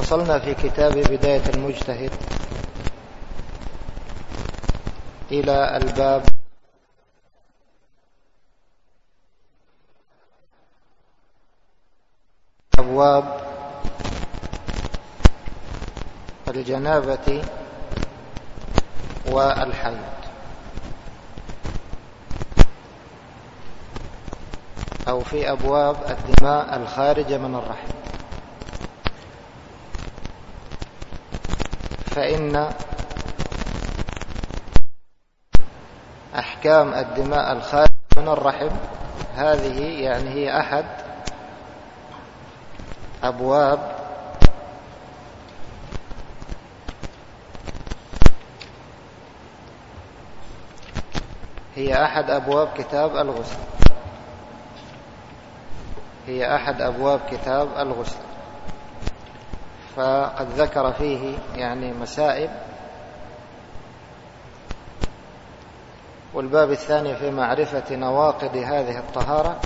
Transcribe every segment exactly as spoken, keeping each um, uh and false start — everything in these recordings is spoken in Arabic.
وصلنا في كتاب بداية المجتهد إلى الباب أبواب الجنابة والحيض. أو في أبواب الدماء الخارجة من الرحم. فإن أحكام الدماء الخارجة من الرحم هذه يعني هي أحد أبواب هي أحد أبواب كتاب الغسل هي أحد أبواب كتاب الغسل فقد ذكر فيه يعني مسائل. والباب الثاني في معرفة نواقض هذه الطهارة،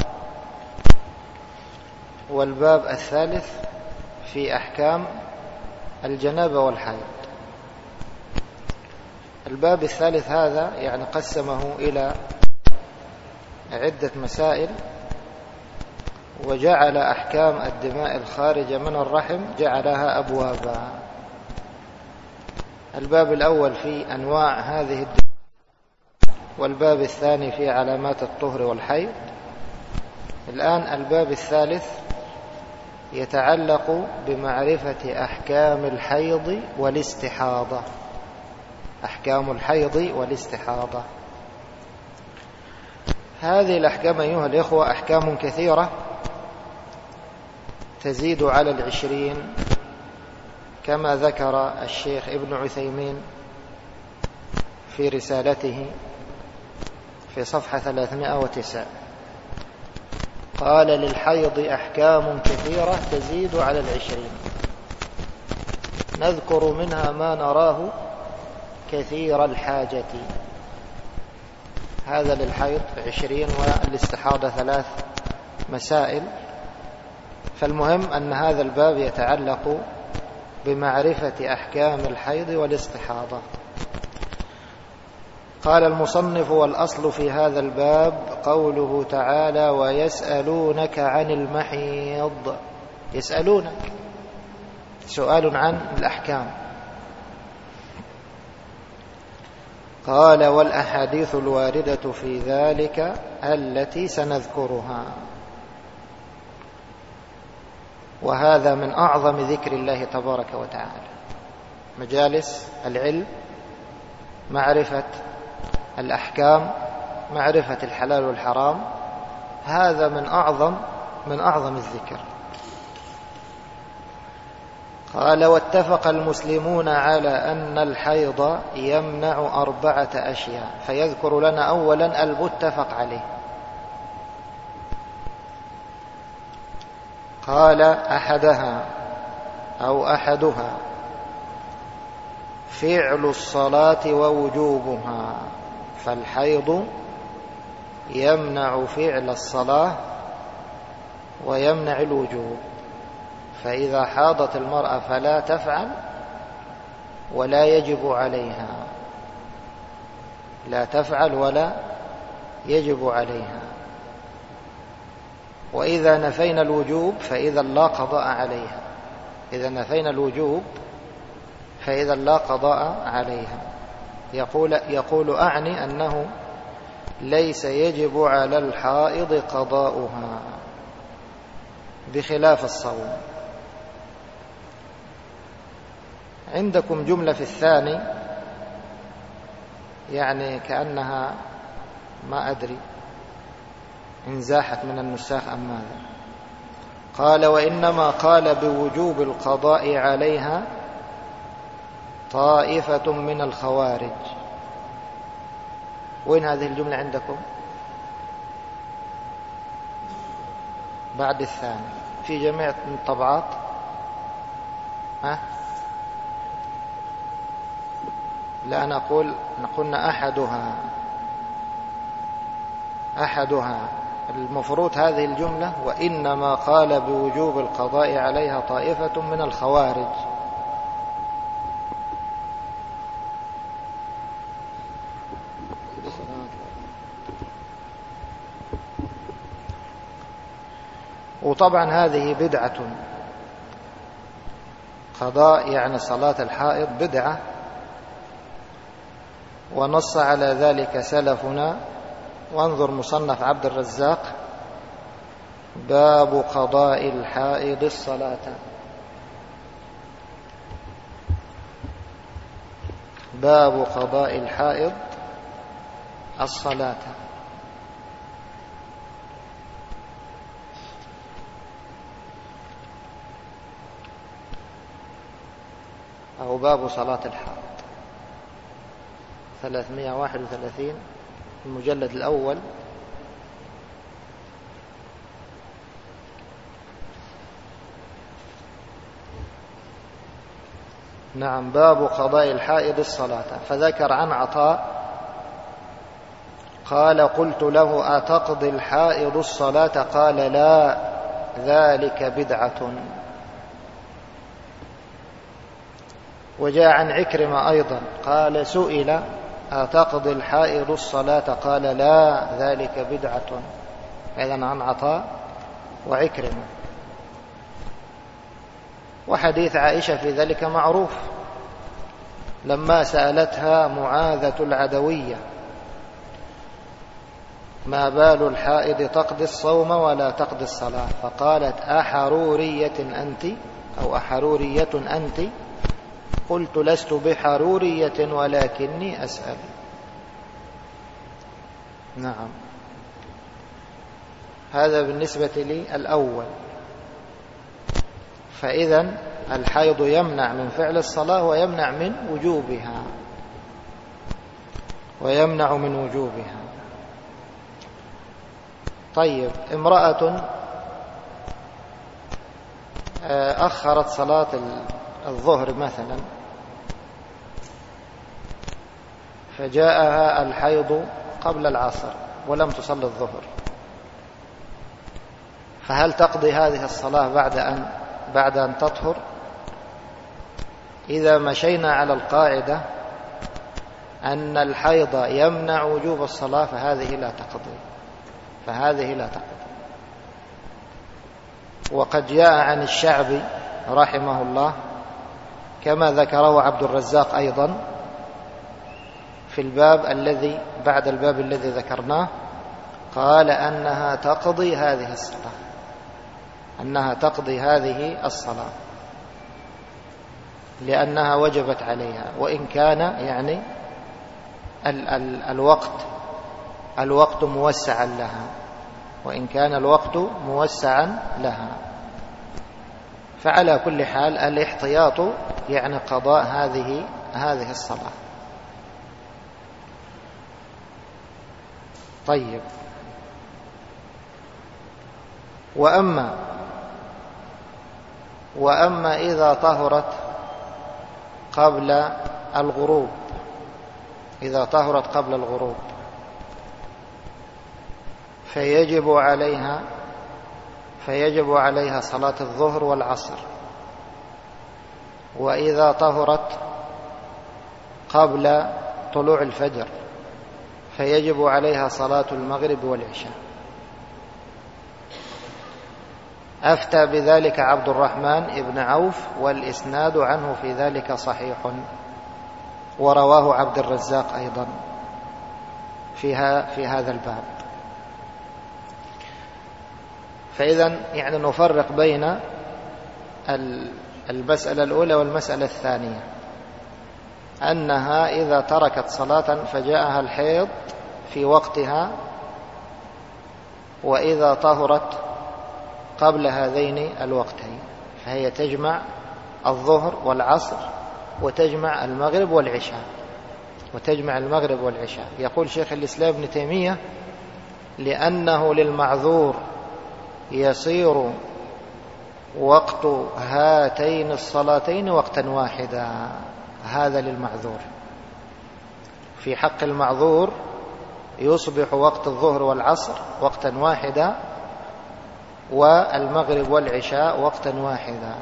والباب الثالث في أحكام الجنابة والحيض. الباب الثالث هذا يعني قسمه إلى عدة مسائل، وجعل أحكام الدماء الخارجة من الرحم جعلها أبوابا. الباب الأول في أنواع هذه الدماء، والباب الثاني في علامات الطهر والحيض. الآن الباب الثالث يتعلق بمعرفة أحكام الحيض والاستحاضة. أحكام الحيض والاستحاضة هذه الأحكام أيها الإخوة أحكام كثيرة تزيد على العشرين، كما ذكر الشيخ ابن عثيمين في رسالته في صفحة ثلاثمائة وتسعة. قال: للحيض أحكام كثيرة تزيد على العشرين، نذكر منها ما نراه كثير الحاجة. هذا للحيض عشرين، والاستحاضة ثلاث مسائل. فالمهم أن هذا الباب يتعلق بمعرفة أحكام الحيض والاستحاضة. قال المصنف: والأصل في هذا الباب قوله تعالى: ويسألونك عن المحيض. يسألونك سؤال عن الأحكام. قال: والأحاديث الواردة في ذلك التي سنذكرها. وهذا من أعظم ذكر الله تبارك وتعالى. مجالس العلم، معرفة الأحكام، معرفة الحلال والحرام، هذا من أعظم من أعظم الذكر. قال: واتفق المسلمون على أن الحيض يمنع أربعة أشياء. فيذكر لنا أولا المتفق عليه. قال: أحدها أو أحدها فعل الصلاة ووجوبها. فالحيض يمنع فعل الصلاة ويمنع الوجوب. فإذا حاضت المرأة فلا تفعل ولا يجب عليها، لا تفعل ولا يجب عليها. وإذا نفينا الوجوب فإذا لا قضاء عليها. إذا نفينا الوجوب فإذا لا قضاء عليها. يقول, يقول أعني أنه ليس يجب على الحائض قضاؤها بخلاف الصوم. عندكم جملة في الثاني يعني كأنها ما أدري إن زاحت من النساخ أم ماذا. قال: وإنما قال بوجوب القضاء عليها طائفة من الخوارج. وين هذه الجملة عندكم؟ بعد الثاني في جميع الطبعات. ها؟ لا، نقول نقولنا أحدها أحدها المفروض هذه الجملة: وإنما قال بوجوب القضاء عليها طائفة من الخوارج. وطبعا هذه بدعة، قضاء يعني صلاة الحائض بدعة، ونص على ذلك سلفنا. وانظر مصنف عبد الرزاق باب قضاء الحائض الصلاة. باب قضاء الحائض الصلاة. أو باب صلاة الحائض، ثلاثمائة وواحد وثلاثين المجلد الأول. نعم، باب قضاء الحائض الصلاة. فذكر عن عطاء قال: قلت له: أتقضي الحائض الصلاة؟ قال: لا، ذلك بدعة. وجاء عن عكرمة أيضا قال: سئل: أتقضي الحائض الصلاة؟ قال: لا، ذلك بدعة. إذن عن عطاء وعكرمة. وحديث عائشة في ذلك معروف، لما سألتها معاذة العدوية: ما بال الحائض تقضي الصوم ولا تقضي الصلاة؟ فقالت: أحرورية أنت أو أحرورية أنت؟ قلت: لست بحرورية ولكني أسأل. نعم، هذا بالنسبة لي الأول. فإذا الحيض يمنع من فعل الصلاة ويمنع من وجوبها ويمنع من وجوبها. طيب، امرأة أخرت صلاة الظهر مثلا، فجاءها الحيض قبل العصر ولم تصلي الظهر، فهل تقضي هذه الصلاة بعد أن بعد أن تطهر؟ إذا مشينا على القاعدة أن الحيض يمنع وجوب الصلاة فهذه لا تقضي فهذه لا تقضي. وقد جاء عن الشعبي رحمه الله كما ذكره عبد الرزاق أيضا في الباب الذي بعد الباب الذي ذكرناه، قال أنها تقضي هذه الصلاة أنها تقضي هذه الصلاة لأنها وجبت عليها، وإن كان يعني ال ال الوقت الوقت موسعا لها وإن كان الوقت موسعا لها. فعلى كل حال الاحتياط يعني قضاء هذه هذه الصلاة. طيب، وأما وأما إذا طهرت قبل الغروب إذا طهرت قبل الغروب فيجب عليها فيجب عليها صلاة الظهر والعصر. وإذا طهرت قبل طلوع الفجر فيجب عليها صلاة المغرب والعشاء. أفتى بذلك عبد الرحمن بن عوف، والإسناد عنه في ذلك صحيح، ورواه عبد الرزاق أيضا فيها في هذا الباب. فإذا يعني نفرق بين المسألة الأولى والمسألة الثانية، أنها إذا تركت صلاة فجاءها الحيض في وقتها، وإذا طهرت قبل هذين الوقتين فهي تجمع الظهر والعصر وتجمع المغرب والعشاء وتجمع المغرب والعشاء. يقول شيخ الإسلام ابن تيمية: لأنه للمعذور يصير وقت هاتين الصلاتين وقتا واحدا. هذا للمعذور، في حق المعذور يصبح وقت الظهر والعصر وقتا واحدا والمغرب والعشاء وقتا واحدا.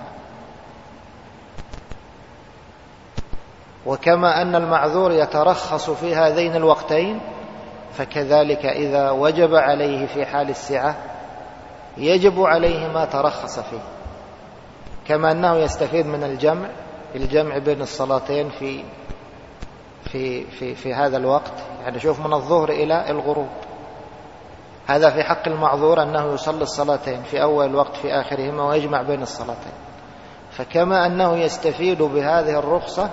وكما أن المعذور يترخص في هذين الوقتين، فكذلك إذا وجب عليه في حال السعة يجب عليه ما ترخص فيه، كما أنه يستفيد من الجمع الجمع بين الصلاتين في في في في هذا الوقت. يعني شوف من الظهر إلى الغروب، هذا في حق المعذور أنه يصلي الصلاتين في أول الوقت في آخرهما ويجمع بين الصلاتين. فكما أنه يستفيد بهذه الرخصة،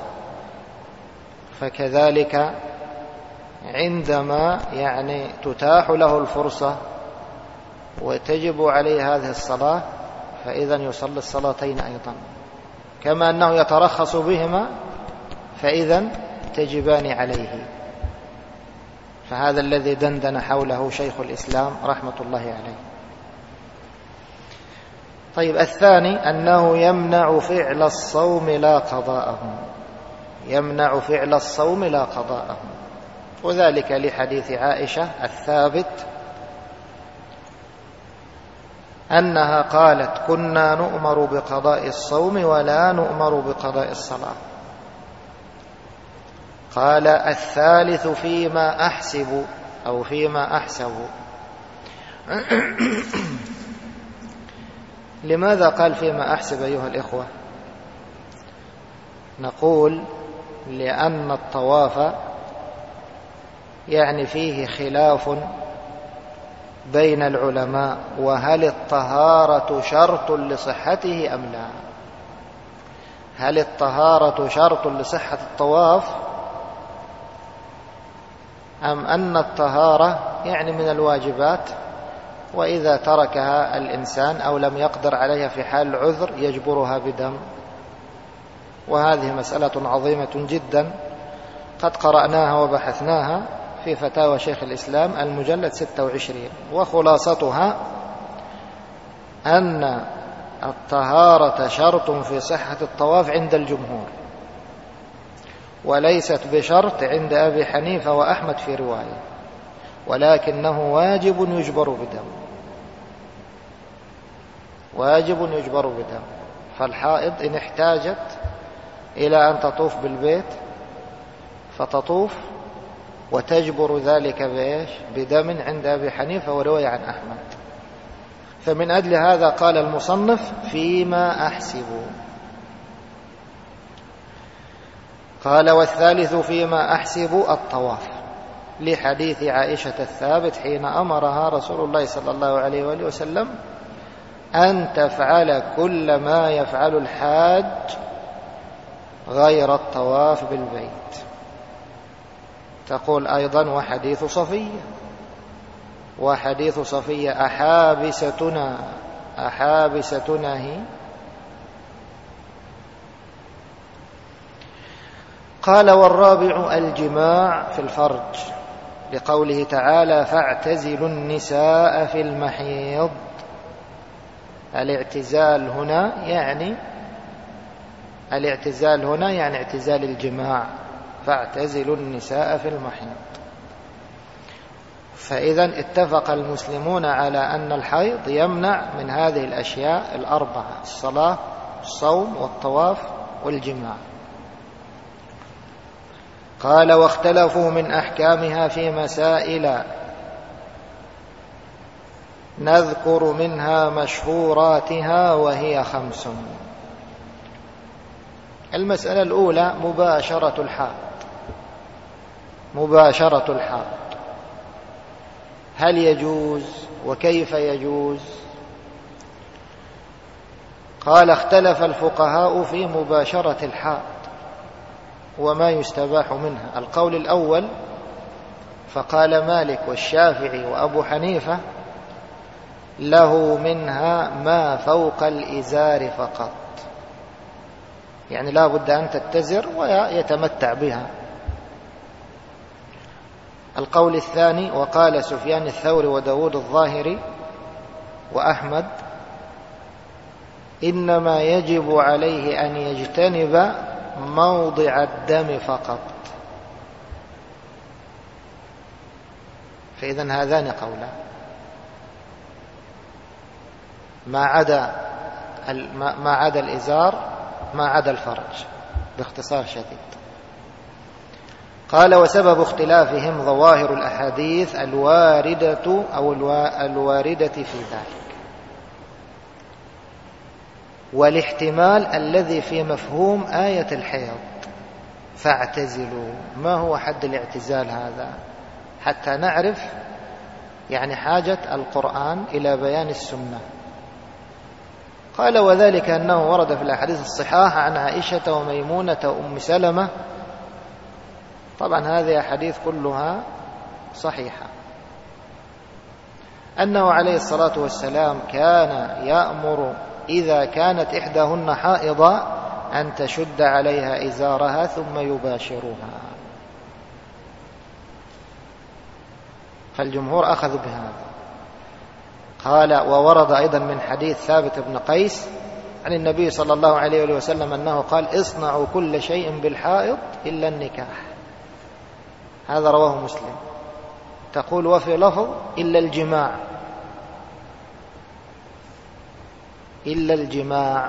فكذلك عندما يعني تتاح له الفرصة وتجب عليه هذه الصلاة، فإذا يصلي الصلاتين أيضا، كما أنه يترخص بهما فإذا تجبان عليه. فهذا الذي دندن حوله شيخ الإسلام رحمة الله عليه. طيب، الثاني أنه يمنع فعل الصوم لا قضاءه، يمنع فعل الصوم لا قضاءه، وذلك لحديث عائشة الثابت أنها قالت: كنا نؤمر بقضاء الصوم ولا نؤمر بقضاء الصلاة. قال: الثالث فيما أحسب أو فيما أحسب. لماذا قال فيما أحسب أيها الإخوة؟ نقول لأن الطواف يعني فيه خلاف بين العلماء، وهل الطهارة شرط لصحته أم لا؟ هل الطهارة شرط لصحة الطواف أم أن الطهارة يعني من الواجبات، وإذا تركها الإنسان أو لم يقدر عليها في حال العذر يجبرها بدم؟ وهذه مسألة عظيمة جدا قد قرأناها وبحثناها في فتاوى شيخ الإسلام المجلد ستة وعشرين، وخلاصتها أن الطهارة شرط في صحة الطواف عند الجمهور، وليست بشرط عند أبي حنيفة وأحمد في رواية، ولكنه واجب يجبر بدم، واجب يجبر بدم. فالحائض إن احتاجت إلى أن تطوف بالبيت فتطوف وتجبر ذلك بإيش؟ بدم عند أبي حنيفة ورواية عن أحمد. فمن أجل هذا قال المصنف: فيما أحسب. قال: والثالث فيما أحسب الطواف، لحديث عائشة الثابت حين أمرها رسول الله صلى الله عليه وآله وسلم أن تفعل كل ما يفعل الحاج غير الطواف بالبيت. تقول أيضا: وحديث صفية، وحديث صفية أحابستنا أحابستنا هي؟ قال: والرابع الجماع في الفرج، لقوله تعالى: فاعتزلوا النساء في المحيض. الاعتزال هنا يعني الاعتزال هنا يعني اعتزال الجماع، فاعتزلوا النساء في المحيض. فإذا اتفق المسلمون على أن الحيض يمنع من هذه الأشياء الأربعة: الصلاة والصوم والطواف والجماع. قال: واختلفوا من أحكامها في مسائل نذكر منها مشهوراتها وهي خمس. المسألة الأولى مباشرة الحائض. مباشرة الحائض هل يجوز وكيف يجوز؟ قال: اختلف الفقهاء في مباشرة الحائض وما يستباح منها. القول الأول فقال مالك والشافعي وأبو حنيفة: له منها ما فوق الإزار فقط، يعني لا بد أن تتزر ويتمتع بها. القول الثاني وقال سفيان الثوري وداود الظاهري وأحمد: إنما يجب عليه أن يجتنب موضع الدم فقط. فإذن هذان قولان، ما عدا ما عدا الإزار، ما عدا الفرج، باختصار شديد. قال: وسبب اختلافهم ظواهر الأحاديث الواردة أو الواردة في ذلك. والاحتمال الذي في مفهوم آية الحيض فاعتزلوا. ما هو حد الاعتزال هذا حتى نعرف يعني حاجة القرآن إلى بيان السنة؟ قال وذلك أنه ورد في الأحاديث الصحاح عن عائشة وميمونة وأم سلمة، طبعا هذه أحاديث كلها صحيحة، أنه عليه الصلاة والسلام كان يأمر إذا كانت إحداهن حائضا أن تشد عليها إزارها ثم يباشرها، فالجمهور أخذوا بهذا. قال وورد أيضا من حديث ثابت بن قيس عن النبي صلى الله عليه وسلم أنه قال اصنعوا كل شيء بالحائض إلا النكاح، هذا رواه مسلم. تقول وفي لفظ إلا الجماع، إلا الجماع،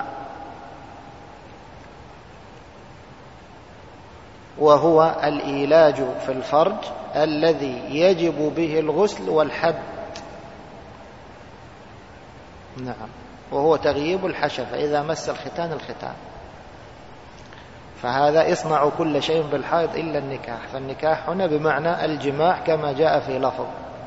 وهو الإيلاج في الفرج الذي يجب به الغسل والحد، نعم، وهو تغييب الحشفة إذا مس الختان الختان، فهذا اصنعوا كل شيء بالحائض إلا النكاح، فالنكاح هنا بمعنى الجماع كما جاء في لفظ.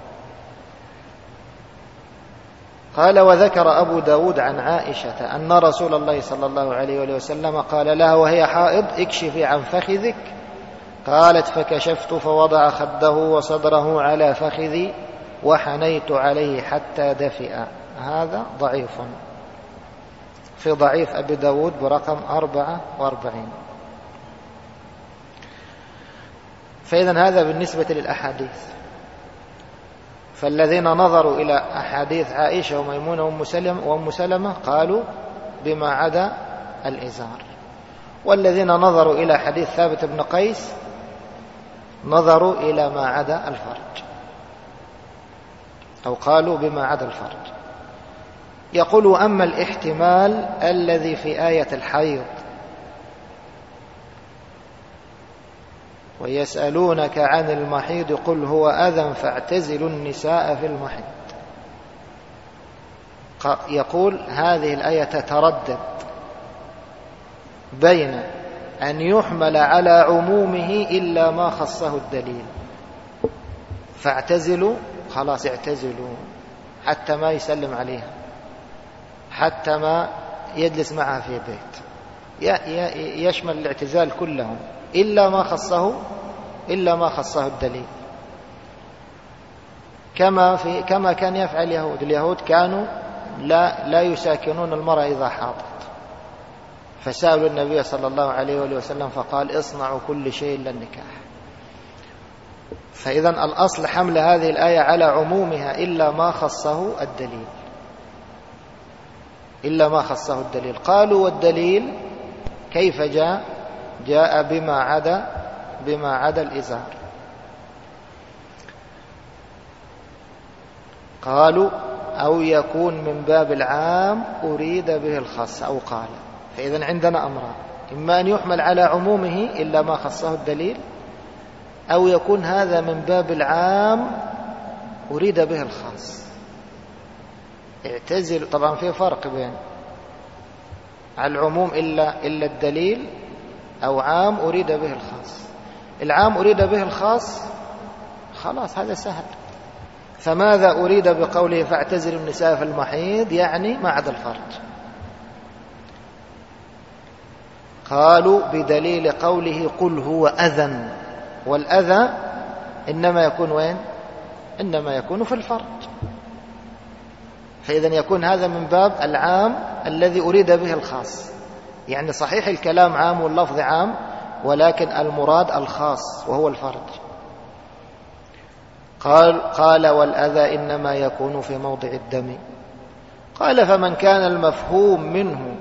قال وذكر أبو داود عن عائشة أن رسول الله صلى الله عليه وسلم قال لها وهي حائض اكشفي عن فخذك، قالت فكشفت فوضع خده وصدره على فخذي وحنيت عليه حتى دفئ. هذا ضعيف في ضعيف أبي داود برقم أربعة وأربعين. فإذن هذا بالنسبة للأحاديث. فالذين نظروا إلى أحاديث عائشة وميمونة وأم سلمة قالوا بما عدا الإزار، والذين نظروا إلى حديث ثابت بن قيس نظروا إلى ما عدا الفرج، أو قالوا بما عدا الفرج. يقول أما الاحتمال الذي في آية الحيض ويسألونك عن المحيض قل هو أذى فاعتزلوا النساء في المحيض، يقول هذه الآية تتردد بين أن يحمل على عمومه إلا ما خصه الدليل، فاعتزلوا خلاص اعتزلوا حتى ما يسلم عليها، حتى ما يجلس معها في بيت، يشمل الاعتزال كلهم إلا ما خصه إلا ما خصه الدليل، كما في كما كان يفعل اليهود. اليهود كانوا لا لا يساكنون المرأة إذا حاضت، فسألوا النبي صلى الله عليه وسلم فقال اصنعوا كل شيء إلا النكاح. فإذا الأصل حمل هذه الآية على عمومها إلا ما خصه الدليل، إلا ما خصه الدليل. قالوا والدليل كيف جاء؟ جاء بما عدا بما عدا الإزار. قالوا أو يكون من باب العام أريد به الخاص أو قال. فإذا عندنا أمران، إما أن يحمل على عمومه إلا ما خصه الدليل، أو يكون هذا من باب العام أريد به الخاص. اعتزل، طبعا في فرق بين العموم إلا إلا الدليل أو عام أريد به الخاص. العام أريد به الخاص خلاص هذا سهل. فماذا أريد بقوله فاعتزلوا النساء في المحيض؟ يعني ما عدا الفرج. قالوا بدليل قوله قل هو أذى، والأذى إنما يكون وين؟ إنما يكون في الفرج. فإذا يكون هذا من باب العام الذي أريد به الخاص، يعني صحيح الكلام عام واللفظ عام، ولكن المراد الخاص وهو الفرج. قال قال والأذى إنما يكون في موضع الدم. قال فمن كان المفهوم منه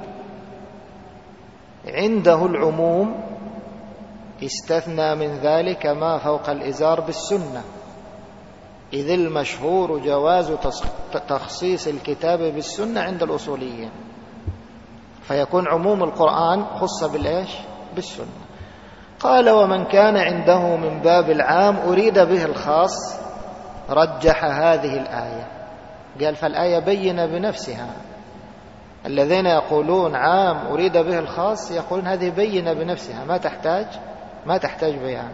عنده العموم استثنى من ذلك ما فوق الإزار بالسنة، إذ المشهور جواز تخصيص الكتاب بالسنة عند الأصوليين، فيكون عموم القرآن خص بالإيش؟ بالسنة. قال ومن كان عنده من باب العام أريد به الخاص رجح هذه الآية، قال فالآية بينة بنفسها الذين يقولون عام أريد به الخاص يقولون هذه بينة بنفسها ما تحتاج ما تحتاج بيان.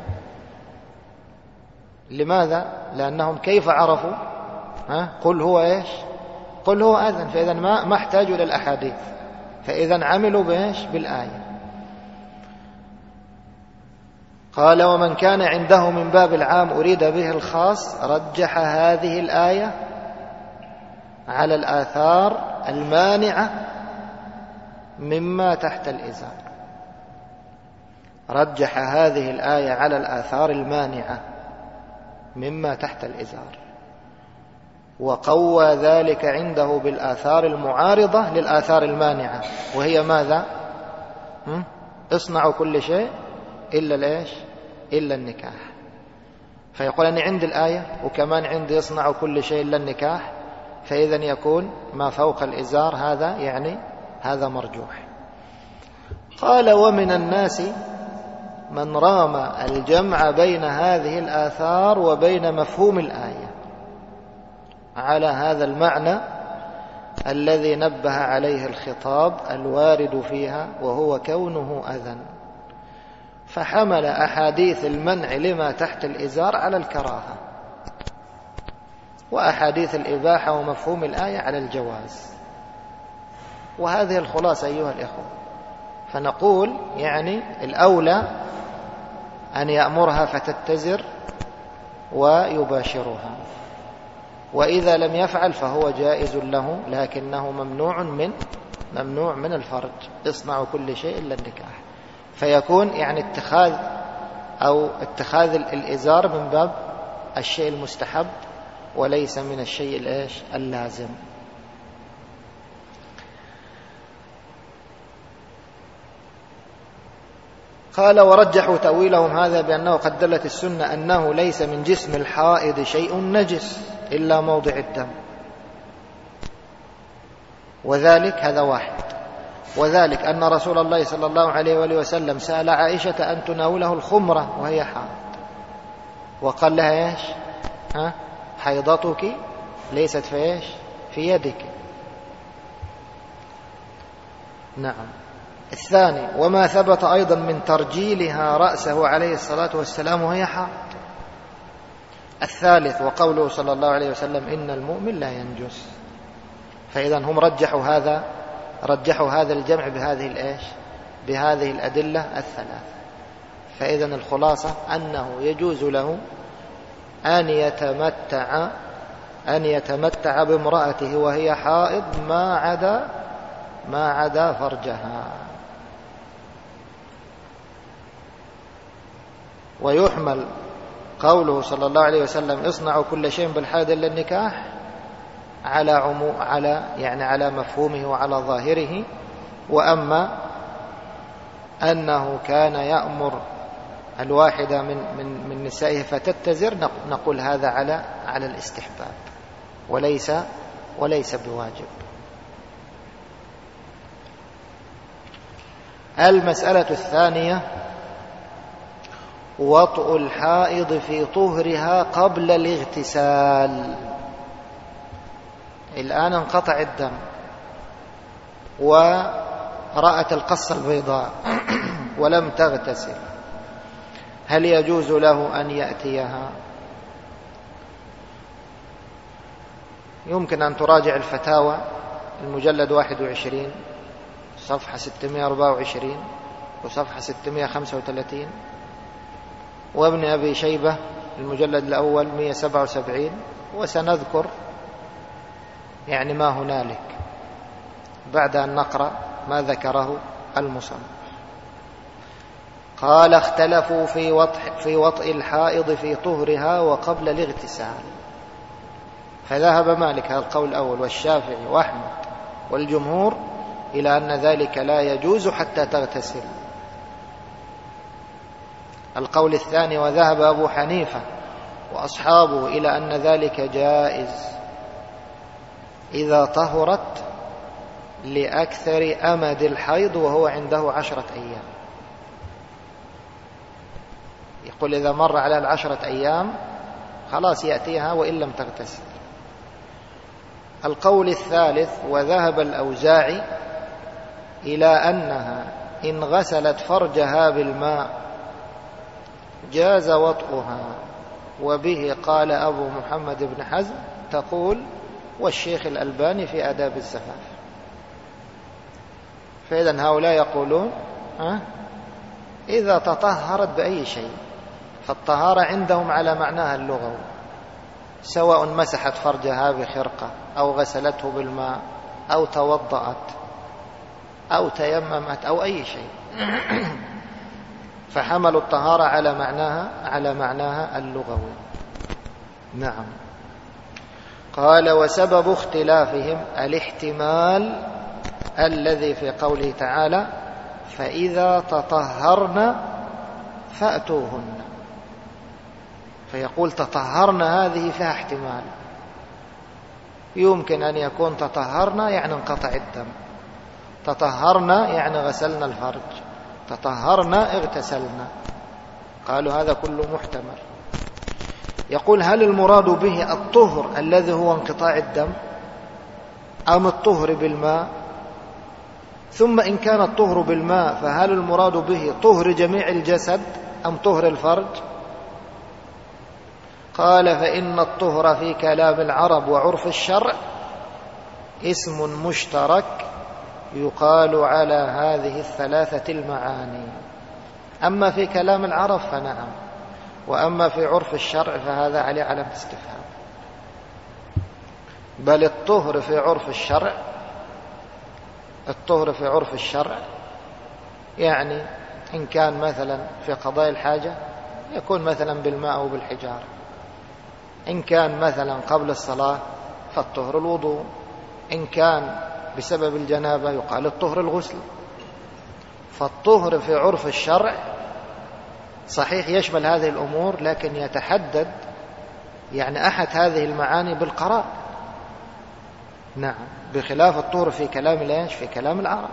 لماذا؟ لأنهم كيف عرفوا؟ ها؟ قل هو إيش؟ قل هو أذن، فإذا ما ما احتاجوا للأحاديث، فإذا عملوا بإيش؟ بالآية. قال ومن كان عنده من باب العام أريد به الخاص رجح هذه الآية على الآثار المانعة مما تحت الإزار. رجح هذه الآية على الآثار المانعة مما تحت الإزار، وقوى ذلك عنده بالآثار المعارضة للآثار المانعة، وهي ماذا؟ اصنعوا كل شيء إلا الإيش؟ إلا النكاح. فيقول أني عندي الآية وكمان عندي يصنعوا كل شيء إلا النكاح، فإذا يكون ما فوق الإزار هذا يعني هذا مرجوح. قال ومن الناس من رام الجمع بين هذه الآثار وبين مفهوم الآية على هذا المعنى الذي نبه عليه الخطاب الوارد فيها، وهو كونه أذى، فحمل أحاديث المنع لما تحت الإزار على الكراهة، وأحاديث الإباحة ومفهوم الآية على الجواز. وهذه الخلاصة أيها الإخوة. فنقول يعني الأولى أن يأمرها فتتزر ويباشرها، وإذا لم يفعل فهو جائز له، لكنه ممنوع من ممنوع من الفرج. اصنعوا كل شيء إلا النكاح. فيكون يعني اتخاذ أو اتخاذ الإزار من باب الشيء المستحب وليس من الشيء الإيش؟ اللازم. قال ورجحوا تأويلهم هذا بأنه قد دلت السنة أنه ليس من جسم الحائض شيء نجس إلا موضع الدم، وذلك هذا واحد، وذلك أن رسول الله صلى الله عليه وآله وسلم سأل عائشة أن تناوله الخمرة وهي حائض، وقال لها إيش؟ ها؟ حيضتك ليست في إيش؟ في يدك. نعم. الثاني وما ثبت أيضا من ترجيلها رأسه عليه الصلاة والسلام وهي حائض. الثالث وقوله صلى الله عليه وسلم إن المؤمن لا ينجس. فإذا هم رجحوا هذا رجحوا هذا الجمع بهذه الإيش؟ بهذه الأدلة الثلاث. فإذا الخلاصة أنه يجوز له أن يتمتع أن يتمتع بامرأته وهي حائض ما عدا ما عدا فرجها. ويحمل قوله صلى الله عليه وسلم اصنعوا كل شيء بالحائض إلا النكاح على عمو على يعني على مفهومه وعلى ظاهره. وأما أنه كان يأمر الواحدة من من من نسائه فتتزر نقول هذا على على الاستحباب وليس وليس بواجب. المسألة الثانية وطء الحائض في طهرها قبل الاغتسال. الآن انقطع الدم ورأت القصة البيضاء ولم تغتسل، هل يجوز له أن يأتيها؟ يمكن أن تراجع الفتاوى المجلد واحد وعشرين صفحة ستمائة وأربعة وعشرين وصفحة ستمائة وخمسة وثلاثين، وابن أبي شيبة المجلد الأول مئة وسبعة وسبعين، وسنذكر يعني ما هنالك بعد أن نقرأ ما ذكره المصنف. قال اختلفوا في وطء في وطء الحائض في طهرها وقبل الاغتسال، فذهب مالك هذا القول الأول والشافعي وأحمد والجمهور إلى أن ذلك لا يجوز حتى تغتسل. القول الثاني وذهب أبو حنيفة وأصحابه إلى أن ذلك جائز إذا طهرت لأكثر أمد الحيض وهو عنده عشرة أيام. يقول إذا مر على العشرة أيام خلاص يأتيها وإن لم تغتسل. القول الثالث: وذهب الأوزاعي إلى أنها إن غسلت فرجها بالماء جاز وطئها، وبه قال أبو محمد بن حزم تقول والشيخ الألباني في آداب الزفاف. فإذا هؤلاء يقولون أه؟ إذا تطهرت بأي شيء، فالطهارة عندهم على معناها اللغوي، سواء مسحت فرجها بخرقة أو غسلته بالماء أو توضأت أو تيممت أو أي شيء، فحملوا الطهارة على معناها على معناها اللغوي. نعم. قال: وسبب اختلافهم الاحتمال الذي في قوله تعالى: فإذا تطهرن فأتوهن. فيقول تطهرن هذه فيها احتمال، يمكن أن يكون تطهرن يعني انقطع الدم، تطهرن يعني غسلنا الفرج، تطهرن اغتسلنا. قالوا هذا كله محتمل. يقول: هل المراد به الطهر الذي هو انقطاع الدم أم الطهر بالماء؟ ثم إن كان الطهر بالماء فهل المراد به طهر جميع الجسد أم طهر الفرج؟ قال: فإن الطهر في كلام العرب وعرف الشرع اسم مشترك يقال على هذه الثلاثة المعاني. أما في كلام العرب فنعم، وأما في عرف الشرع فهذا عليه علامة استفهام. بل الطهر في عرف الشرع الطهر في عرف الشرع يعني إن كان مثلا في قضاء الحاجة يكون مثلا بالماء أو بالحجارة، إن كان مثلا قبل الصلاة فالطهر الوضوء، إن كان بسبب الجنابة يقال الطهر الغسل. فالطهر في عرف الشرع صحيح يشمل هذه الأمور، لكن يتحدد يعني أحد هذه المعاني بالقراء. نعم، بخلاف الطهر في كلام ليش في كلام العرب.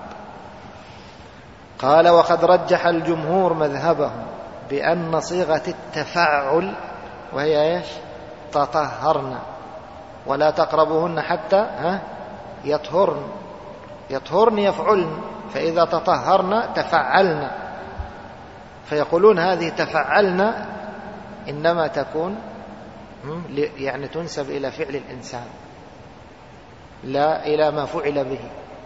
قال: وقد رجح الجمهور مذهبهم بأن صيغة التفعل وهي ايش؟ تطهرن ولا تقربوهن حتى ها يطهرن، يطهرن يفعلن، فإذا تطهرن تفعلن. فيقولون هذه تفعلن إنما تكون يعني تنسب إلى فعل الإنسان لا إلى ما فعل به.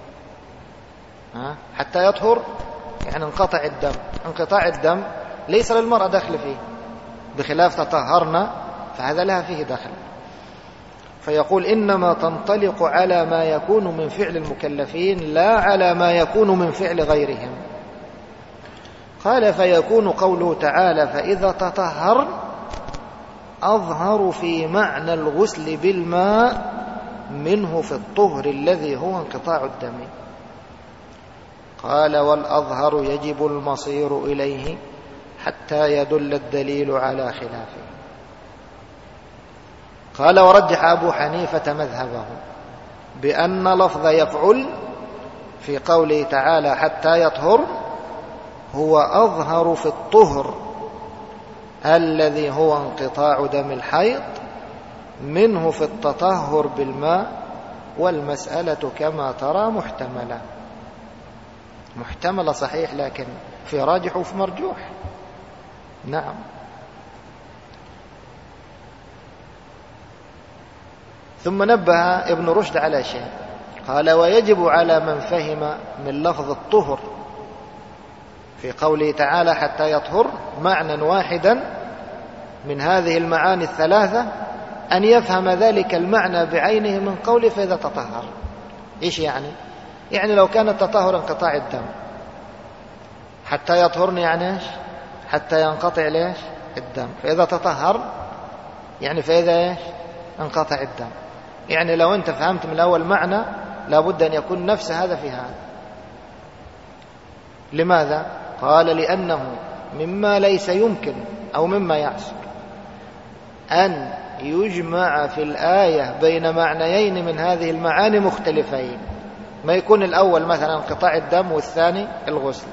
حتى يطهر يعني انقطع الدم، انقطاع الدم ليس للمرأة دخل فيه، بخلاف تطهرنا فهذا لها فيه دخل. فيقول إنما تنطلق على ما يكون من فعل المكلفين لا على ما يكون من فعل غيرهم. قال: فيكون قوله تعالى فإذا تطهر أظهر في معنى الغسل بالماء منه في الطهر الذي هو انقطاع الدم. قال: والأظهر يجب المصير إليه حتى يدل الدليل على خلافه. قال: ورجح أبو حنيفة مذهبه بأن لفظ يفعل في قوله تعالى حتى يطهر هو أظهر في الطهر الذي هو انقطاع دم الحيض منه في التطهر بالماء، والمسألة كما ترى محتملة. محتملة صحيح، لكن في راجح وفي مرجوح. نعم. ثم نبه ابن رشد على شيء، قال: ويجب على من فهم من لفظ الطهر في قوله تعالى حتى يطهر معنى واحدا من هذه المعاني الثلاثة أن يفهم ذلك المعنى بعينه من قوله فإذا تطهر. إيش يعني؟ يعني لو كان التطهر انقطاع الدم، حتى يطهرني يعني إيش؟ حتى ينقطع ليش؟ الدم. فإذا تطهر يعني فإذا إيش؟ انقطع الدم. يعني لو أنت فهمت من الأول معنى لابد أن يكون نفس هذا في هذا. لماذا؟ قال: لأنه مما ليس يمكن أو مما يعسر أن يجمع في الآية بين معنيين من هذه المعاني مختلفين، ما يكون الأول مثلا انقطاع الدم والثاني الغسل.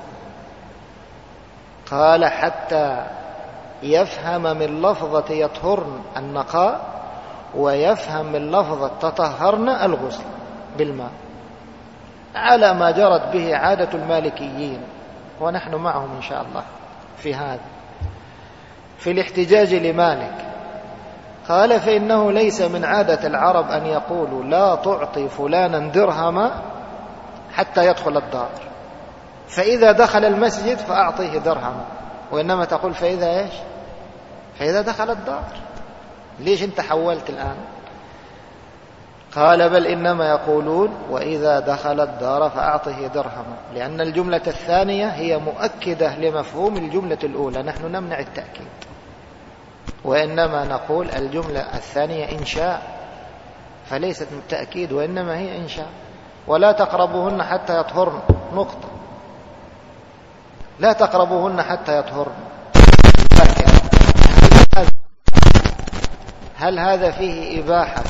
قال: حتى يفهم من لفظة يطهرن النقاء ويفهم من لفظة تطهرن الغسل بالماء على ما جرت به عادة المالكيين، ونحن معهم إن شاء الله في هذا في الاحتجاج لمالك. قال فإنه ليس من عادة العرب أن يقولوا لا تعطي فلانا درهما حتى يدخل الدار، فإذا دخل المسجد فأعطيه درهما، وإنما تقول فإذا إيش؟ فإذا دخل الدار. ليش أنت حولت الآن؟ قال بل إنما يقولون وإذا دخل الدار فأعطه درهما، لأن الجملة الثانية هي مؤكدة لمفهوم الجملة الأولى، نحن نمنع التأكيد، وإنما نقول الجملة الثانية إنشاء، فليست من التأكيد وإنما هي إنشاء. ولا تقربوهن حتى يطهرن، نقطة، لا تقربوهن حتى يطهرن. هل هذا فيه إباحة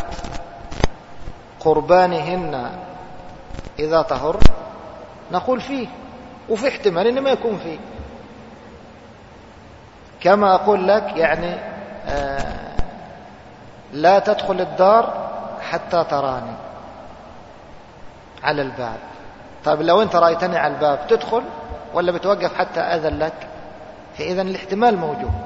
قربانهن إذا طهر؟ نقول فيه، وفي احتمال إن ما يكون فيه، كما أقول لك يعني آه لا تدخل الدار حتى تراني على الباب. طيب لو أنت رأيتني على الباب تدخل ولا بتوقف حتى أذن لك؟ فإذن الاحتمال موجود.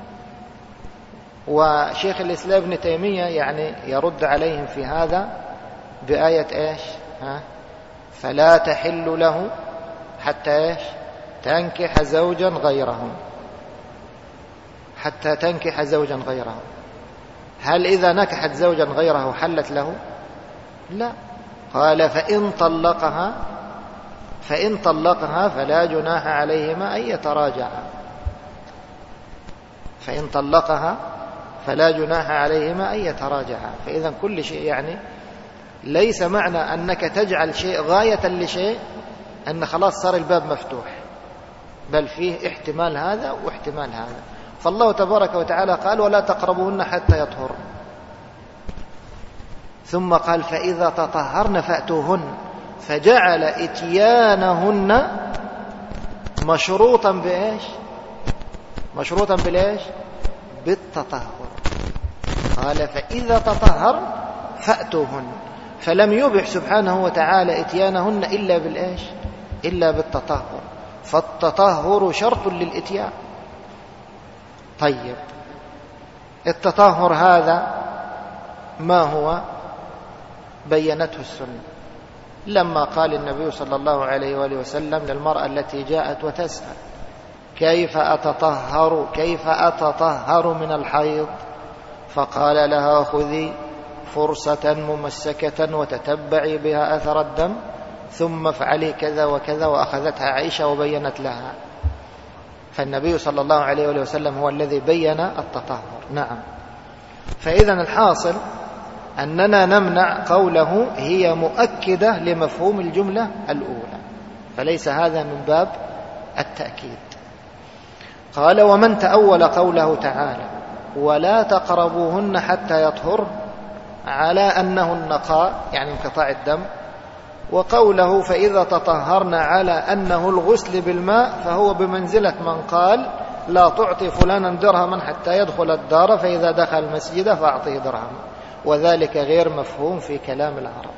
وشيخ الإسلام ابن تيمية يعني يرد عليهم في هذا بآية إيش؟ ها؟ فلا تحل له حتى إيش؟ تنكح زوجا غيره، حتى تنكح زوجا غيره. هل إذا نكحت زوجا غيره حلت له؟ لا. قال فإن طلقها فإن طلقها فلا جناح عليهما أن يتراجعا، فإن طلقها فلا جناح عليهما أن يتراجعا. فإذا كل شيء يعني ليس معنى أنك تجعل شيء غاية لشيء أن خلاص صار الباب مفتوح، بل فيه احتمال هذا واحتمال هذا. فالله تبارك وتعالى قال ولا تقربوهن حتى يطهرن، ثم قال فإذا تطهرن فأتوهن، فجعل إتيانهن مشروطا بإيش؟ مشروطا بالإيش؟ بالتطهر. قال فإذا تطهرن فأتوهن، فلم يبح سبحانه وتعالى إتيانهن إلا بالإيش؟ إلا بالتطهر، فالتطهر شرط للإتيان. طيب التطهر هذا ما هو؟ بينته السنة لما قال النبي صلى الله عليه وآله وسلم للمرأة التي جاءت وتسأل كيف أتطهر كيف أتطهر من الحيض، فقال لها خذي فرصة ممسكة وتتبعي بها أثر الدم ثم افعلي كذا وكذا، وأخذتها عائشة وبينت لها. فالنبي صلى الله عليه وآله وسلم هو الذي بين التطهر. نعم. فإذا الحاصل أننا نمنع قوله هي مؤكدة لمفهوم الجملة الأولى، فليس هذا من باب التأكيد. قال ومن تأول قوله تعالى ولا تقربوهن حتى يطهر على أنه النقاء يعني انقطاع الدم، وقوله فإذا تطهرن على أنه الغسل بالماء، فهو بمنزلة من قال لا تعطي فلانا درهما حتى يدخل الدار فإذا دخل المسجد فأعطيه درهما، وذلك غير مفهوم في كلام العرب.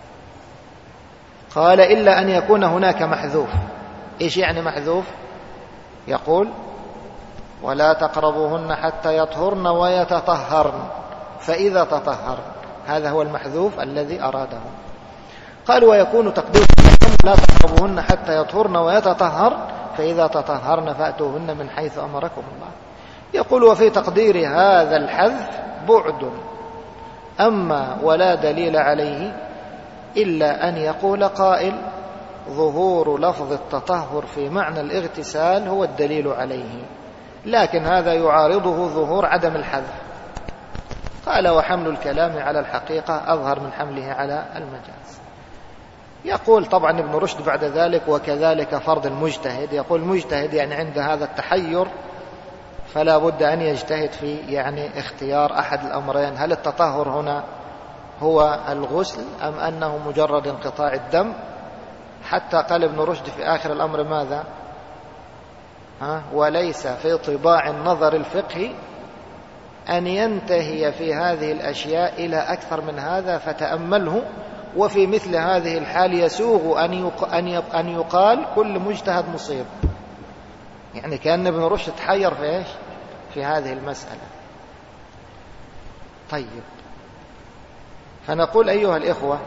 قال إلا أن يكون هناك محذوف. إيش يعني محذوف؟ يقول ولا تقربوهن حتى يطهرن ويتطهرن، فإذا تطهرن، هذا هو المحذوف الذي أراده. قال ويكون تقدير لا تقربوهن حتى يطهرن ويتطهرن، فإذا تطهرن فأتوهن من حيث أمركم الله. يقول وفي تقدير هذا الحذف بعد، أما ولا دليل عليه إلا أن يقول قائل ظهور لفظ التطهر في معنى الاغتسال هو الدليل عليه، لكن هذا يعارضه ظهور عدم الحذف. قال وحمل الكلام على الحقيقة أظهر من حمله على المجاز. يقول طبعا ابن رشد بعد ذلك وكذلك فرض المجتهد، يقول المجتهد يعني عند هذا التحير فلا بد أن يجتهد في يعني اختيار أحد الأمرين، هل التطهر هنا هو الغسل أم أنه مجرد انقطاع الدم؟ حتى قال ابن رشد في آخر الأمر ماذا؟ ها؟ وليس في طباع النظر الفقهي أن ينتهي في هذه الأشياء إلى أكثر من هذا فتأمله. وفي مثل هذه الحال يسوغ أن يقال كل مجتهد مصيب، يعني كأن ابن رشد تحير في إيش؟ في هذه المسألة. طيب، فنقول أيها الإخوة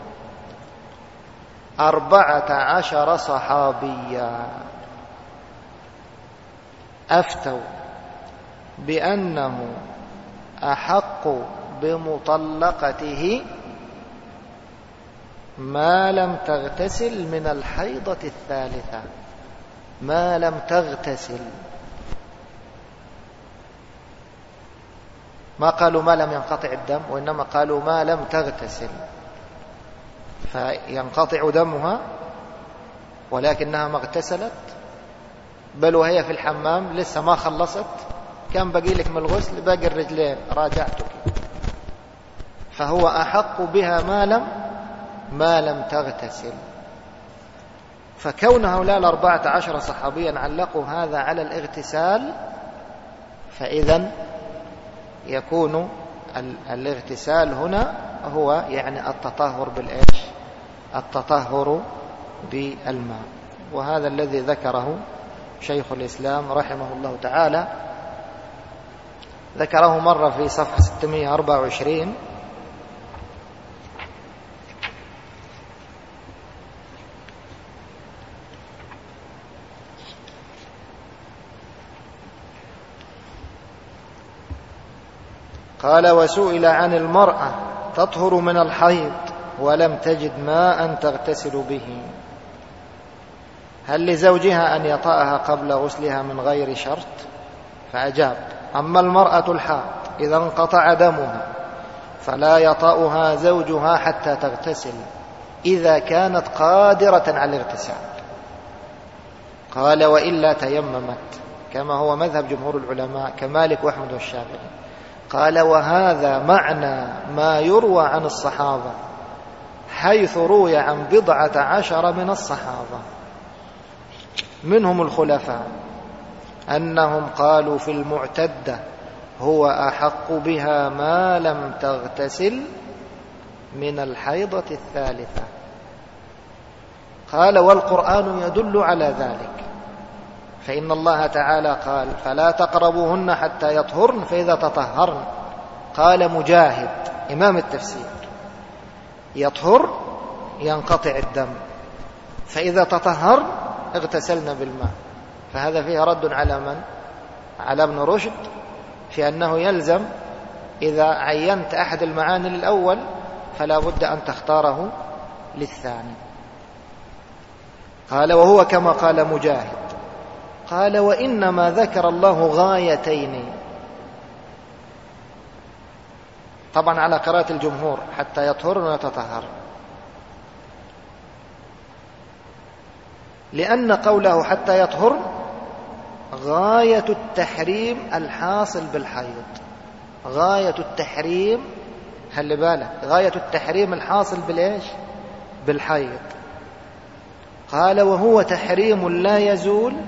أربعة عشر صحابيا أفتوا بأنه أحق بمطلقته ما لم تغتسل من الحيضة الثالثة. ما لم تغتسل، ما قالوا ما لم ينقطع الدم، وإنما قالوا ما لم تغتسل، فينقطع دمها ولكنها ما اغتسلت، بل وهي في الحمام لسه ما خلصت، كان باقي لك من الغسل باقي الرجلين راجعتك، فهو أحق بها ما لم ما لم تغتسل. فكون هؤلاء الأربعة عشر صحابيا علقوا هذا على الاغتسال، فإذا يكون الاغتسال هنا هو يعني التطهر بالإيش؟ التطهر بالماء. وهذا الذي ذكره شيخ الإسلام رحمه الله تعالى، ذكره مرة في صفحة ستمائة وأربعة وعشرين قال: وسئل عن المرأة تطهر من الحيض ولم تجد ماء تغتسل به، هل لزوجها أن يطأها قبل غسلها من غير شرط؟ فأجاب: أما المرأة الحائض إذا انقطع دمها فلا يطأها زوجها حتى تغتسل إذا كانت قادرة على الاغتسال. قال: وإلا تيممت، كما هو مذهب جمهور العلماء كمالك وأحمد والشافعي. قال: وهذا معنى ما يروى عن الصحابة، حيث روي عن بضعة عشر من الصحابة منهم الخلفاء أنهم قالوا في المعتدة هو أحق بها ما لم تغتسل من الحيضة الثالثة. قال: والقرآن يدل على ذلك، فإن الله تعالى قال: فلا تقربوهن حتى يطهرن فإذا تطهرن. قال مجاهد إمام التفسير: يطهر ينقطع الدم، فإذا تطهرن اغتسلنا بالماء. فهذا فيه رد على من؟ على ابن رشد في أنه يلزم إذا عينت أحد المعاني للأول فلا بد أن تختاره للثاني. قال: وهو كما قال مجاهد. قال: وإنما ذكر الله غايتين، طبعا على قراءة الجمهور حتى يطهرن ويتطهر، لأن قوله حتى يطهرن غاية التحريم الحاصل بالحيض، غاية التحريم، خلي بالك، غاية التحريم الحاصل بالإيش؟ بالحيض. قال: وهو تحريم لا يزول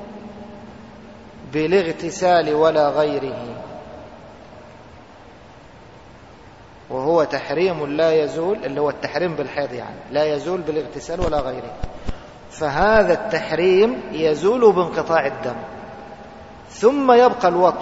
بالاغتسال ولا غيره، وهو تحريم لا يزول، اللي هو التحريم بالحيض، يعني لا يزول بالاغتسال ولا غيره. فهذا التحريم يزول بانقطاع الدم، ثم يبقى الوطء،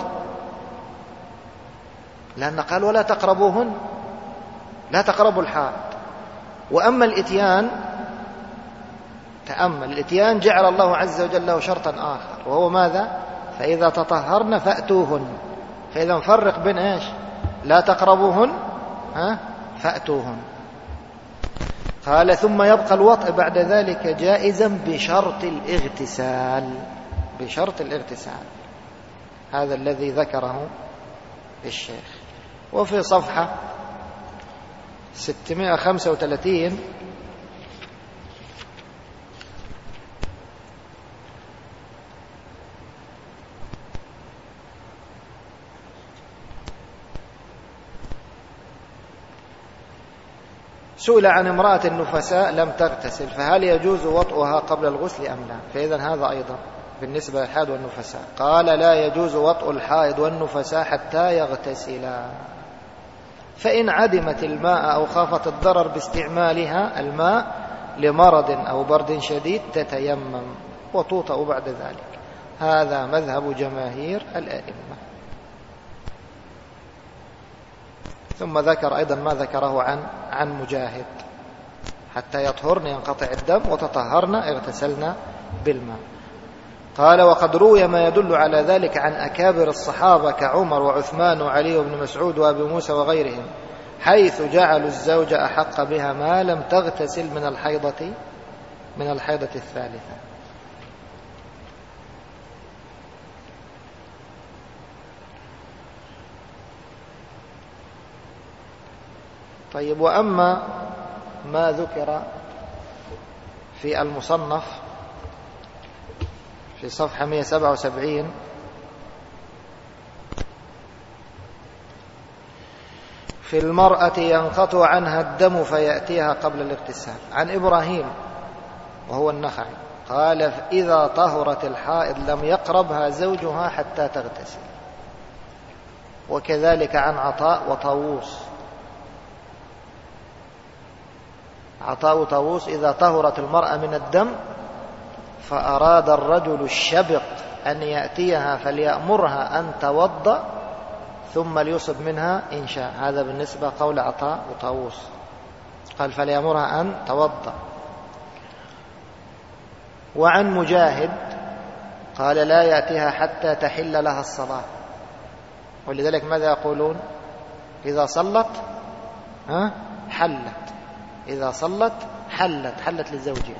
لأن قال: ولا تقربوهن، لا تقربوا الحائض. وأما الإتيان، تأمل، الإتيان جعل الله عز وجل له شرطا آخر، وهو ماذا؟ فإذا تطهرن فأتوهن. فإذا نفرق بين إيش؟ لا تقربوهن ها فأتوهن. قال: ثم يبقى الوطء بعد ذلك جائزا بشرط الاغتسال، بشرط الاغتسال. هذا الذي ذكره الشيخ. وفي صفحة ستمائة وخمسة وثلاثين سئل عن امرأة النفساء لم تغتسل فهل يجوز وطئها قبل الغسل أم لا؟ فإذا هذا أيضا بالنسبة للحائض والنفساء. قال لا يجوز وطء الحائض والنفساء حتى يغتسلا، فإن عدمت الماء أو خافت الضرر باستعمالها الماء لمرض أو برد شديد تتيمم وتوطأ بعد ذلك. هذا مذهب جماهير الأئمة. ثم ذكر أيضا ما ذكره عن عن مجاهد: حتى يطهرن ينقطع الدم وتطهرن اغتسلن بالماء. قال: وقد روي ما يدل على ذلك عن أكابر الصحابة كعمر وعثمان وعلي بن مسعود وأبي موسى وغيرهم، حيث جعلوا الزوج أحق بها ما لم تغتسل من الحيضة من الحيضة الثالثة. طيب، وأما ما ذكر في المصنف في صفحة مئة وسبعة وسبعين في المرأة ينقطع عنها الدم فيأتيها قبل الاغتسال، عن إبراهيم وهو النخعي قال: إذا طهرت الحائض لم يقربها زوجها حتى تغتسل. وكذلك عن عطاء وطاووس، عطاء وطاووس: إذا طهرت المرأة من الدم فأراد الرجل الشبق أن يأتيها فليأمرها أن توضأ ثم ليصب منها إن شاء. هذا بالنسبة قول عطاء وطاووس، قال فليأمرها أن توضأ. وعن مجاهد قال: لا يأتيها حتى تحل لها الصلاة. ولذلك ماذا يقولون؟ إذا صلت ها حلت، إذا صلت حلت حلت لزوجها.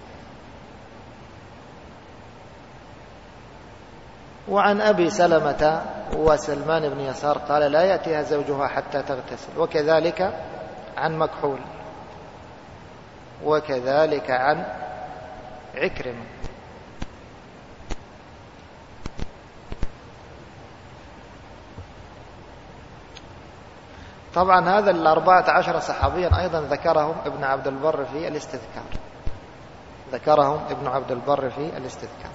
وعن أبي سلمة وسلمان بن يسار قال: لا يأتيها زوجها حتى تغتسل. وكذلك عن مكحول، وكذلك عن عكرمة. طبعا هذا الأربعة عشر صحابيا أيضا ذكرهم ابن عبد البر في الاستذكار، ذكرهم ابن عبد البر في الاستذكار.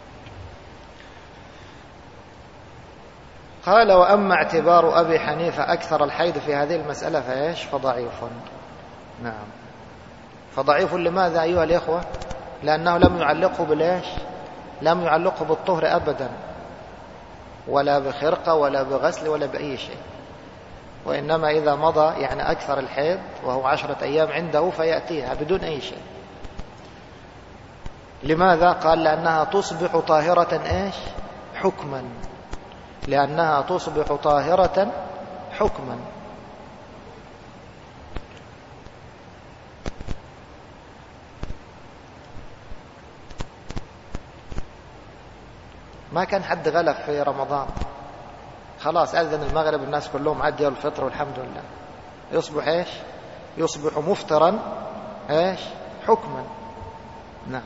قال: وأما اعتبار أبي حنيفة أكثر الحيض في هذه المسألة فإيش؟ فضعيف. نعم، فضعيف. لماذا أيها الإخوة؟ لأنه لم يعلقه بالإيش؟ لم يعلقه بالطهر أبدا، ولا بخرقة ولا بغسل ولا بأي شيء، وإنما إذا مضى يعني أكثر الحيض وهو عشرة أيام عنده فيأتيها بدون أي شيء. لماذا؟ قال: لأنها تصبح طاهرة إيش؟ حكما، لأنها تصبح طاهرة حكما. ما كان حد غلف في رمضان، خلاص أذن المغرب الناس كلهم عدوا الفطر والحمد لله، يصبح إيش؟ يصبح مفطرا إيش؟ حكما. نعم.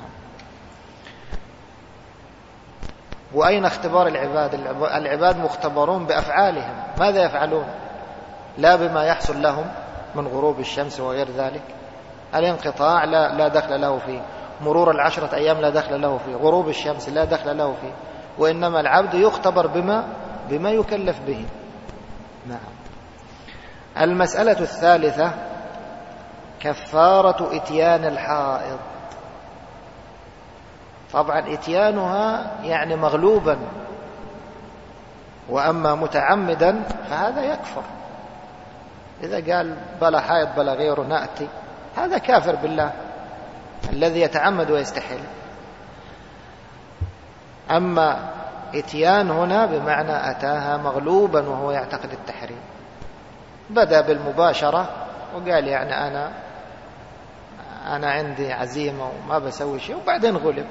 وأين اختبار العباد؟ العباد مختبرون بأفعالهم. ماذا يفعلون؟ لا بما يحصل لهم من غروب الشمس وغير ذلك. الانقطاع لا, لا دخل له فيه، مرور العشرة أيام لا دخل له فيه، غروب الشمس لا دخل له فيه، وإنما العبد يختبر بما بما يكلف به. نعم. المسألة الثالثة كفارة إتيان الحائض. طبعا إتيانها يعني مغلوبا، وأما متعمدا فهذا يكفر. إذا قال بلا حائض بلا غيره نأتي، هذا كافر بالله الذي يتعمد ويستحل. أما إتيان هنا بمعنى أتاها مغلوبا وهو يعتقد التحريم، بدأ بالمباشرة وقال يعني أنا أنا عندي عزيمة وما بسوي شيء، وبعدين غلب،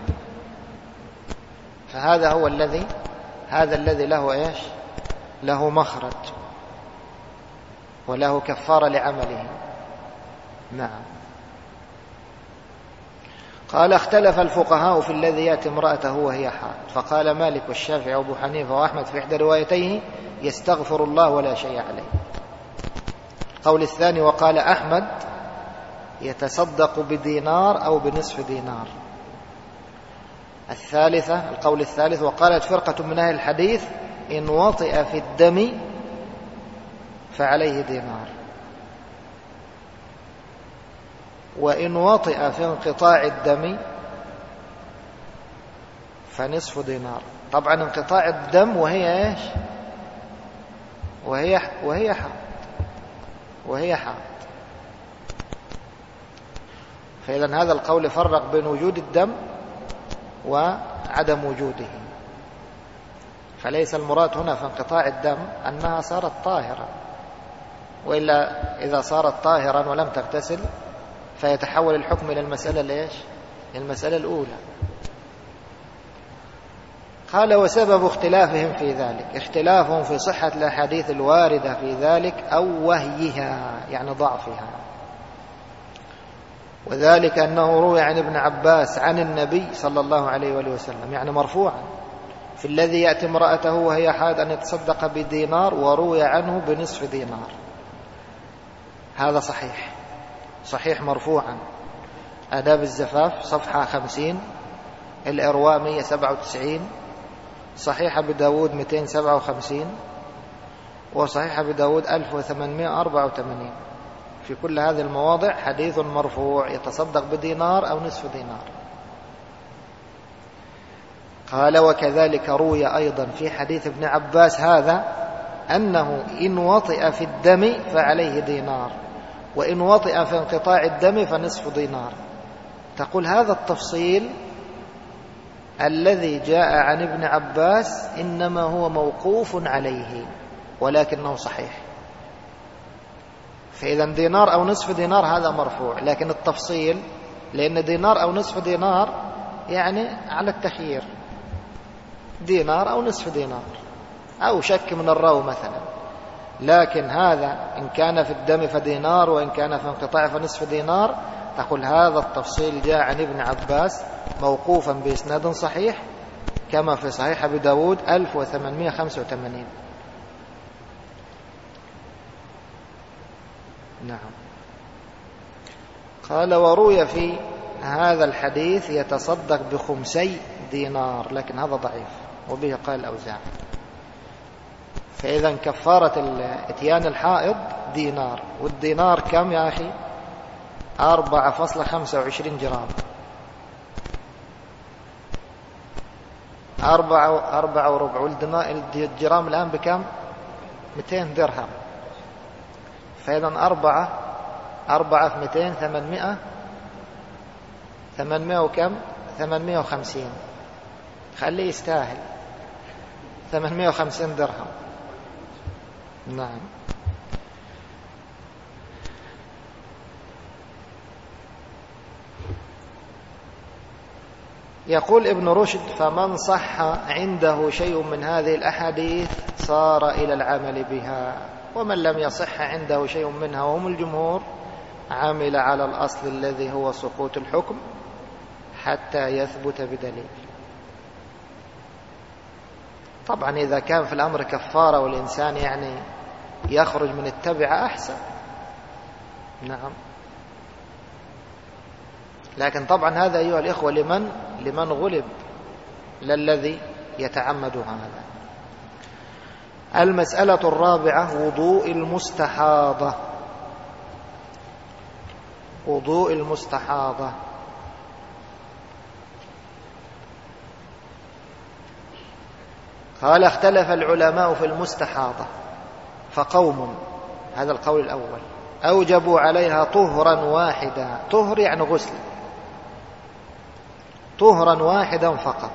فهذا هو الذي هذا الذي له إيش؟ له مخرج وله كفارة لعمله. نعم. قال: اختلف الفقهاء في الذي يأتي امرأته وهي حائض، فقال مالك والشافعي وابو حنيفة وأحمد في إحدى روايتيه يستغفر الله ولا شيء عليه. القول الثاني وقال أحمد يتصدق بدينار أو بنصف دينار. الثالثة القول الثالث: وقالت فرقة من أهل الحديث إن وطئ في الدم فعليه دينار، وإن وطئ في انقطاع الدم فنصف دينار. طبعا انقطاع الدم وهي ايش؟ وهي وهي حائض وهي حائض فإذا هذا القول فرق بين وجود الدم وعدم وجوده. فليس المراد هنا في انقطاع الدم أنها صارت طاهرة، وإلا إذا صارت طاهرا ولم تغتسل فيتحول الحكم إلى المسألة ليش؟ المسألة الأولى. قال: وسبب اختلافهم في ذلك اختلافهم في صحة الأحاديث الواردة في ذلك أو وهيها، يعني ضعفها. وذلك أنه روي عن ابن عباس عن النبي صلى الله عليه وآله وسلم، يعني مرفوعا، في الذي يأتي امرأته وهي حائض أن يتصدق بدينار، وروي عنه بنصف دينار. هذا صحيح صحيح مرفوعا. آداب الزفاف صفحة خمسين، الإرواء مئة وسبعة وتسعين، صحيح أبي داود مئتين وسبعة وخمسين، وصحيح أبي داود ألف وثمانمئة وأربعة وثمانين. في كل هذه المواضع حديث مرفوع يتصدق بدينار أو نصف دينار. قال: وكذلك روي أيضا في حديث ابن عباس هذا أنه إن وطئ في الدم فعليه دينار، وإن وطئ في انقطاع الدم فنصف دينار. تقول هذا التفصيل الذي جاء عن ابن عباس إنما هو موقوف عليه ولكنه صحيح. فإذا دينار أو نصف دينار هذا مرفوع، لكن التفصيل، لأن دينار أو نصف دينار يعني على التخيير، دينار أو نصف دينار أو شك من الراو مثلا. لكن هذا إن كان في الدم فدينار، وإن كان في انقطاع فنصف دينار. تقول هذا التفصيل جاء عن ابن عباس موقوفا بإسناد صحيح، كما في صحيح أبي داود ألف وثمانمئة وخمسة وثمانين. نعم. قال: وروي في هذا الحديث يتصدق بخمسي دينار، لكن هذا ضعيف، وبه قال الأوزاعي. فإذا كفارة اتيان الحائض دينار، والدينار كم يا أخي؟ أربعة فاصلة خمسة وعشرين جرام. أربعة أربعة وربع، والجرام الآن بكم؟ مئتين درهم. فإذا أربعة أربعة في مئتين ثمانمائة ثمانمائة وكم؟ ثمانمائة وخمسين. خليه يستاهل ثمانمائة وخمسين درهم. نعم. يقول ابن رشد: فمن صح عنده شيء من هذه الأحاديث صار إلى العمل بها، ومن لم يصح عنده شيء منها وهم الجمهور عمل على الأصل الذي هو سقوط الحكم حتى يثبت بدليل. طبعا إذا كان في الأمر كفارة والإنسان يعني يخرج من التبعة أحسن. نعم. لكن طبعا هذا أيها الإخوة لمن لمن غلب، للذي يتعمد هذا. المسألة الرابعة: وضوء المستحاضة. وضوء المستحاضة. قال: اختلف العلماء في المستحاضة، فقوم، هذا القول الأول، أوجبوا عليها طهرا واحدا. طهر يعني غسل، طهرا واحدا فقط،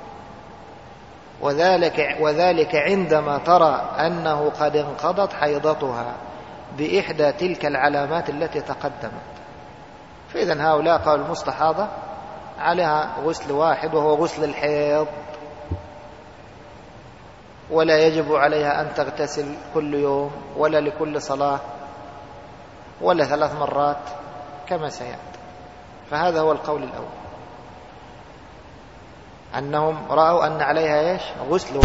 وذلك, وذلك عندما ترى أنه قد انقضت حيضتها بإحدى تلك العلامات التي تقدمت. فإذن هؤلاء قالوا المستحاضة عليها غسل واحد وهو غسل الحيض، ولا يجب عليها أن تغتسل كل يوم ولا لكل صلاة ولا ثلاث مرات كما سيأتي. فهذا هو القول الأول، أنهم رأوا أن عليها إيش؟ غسل.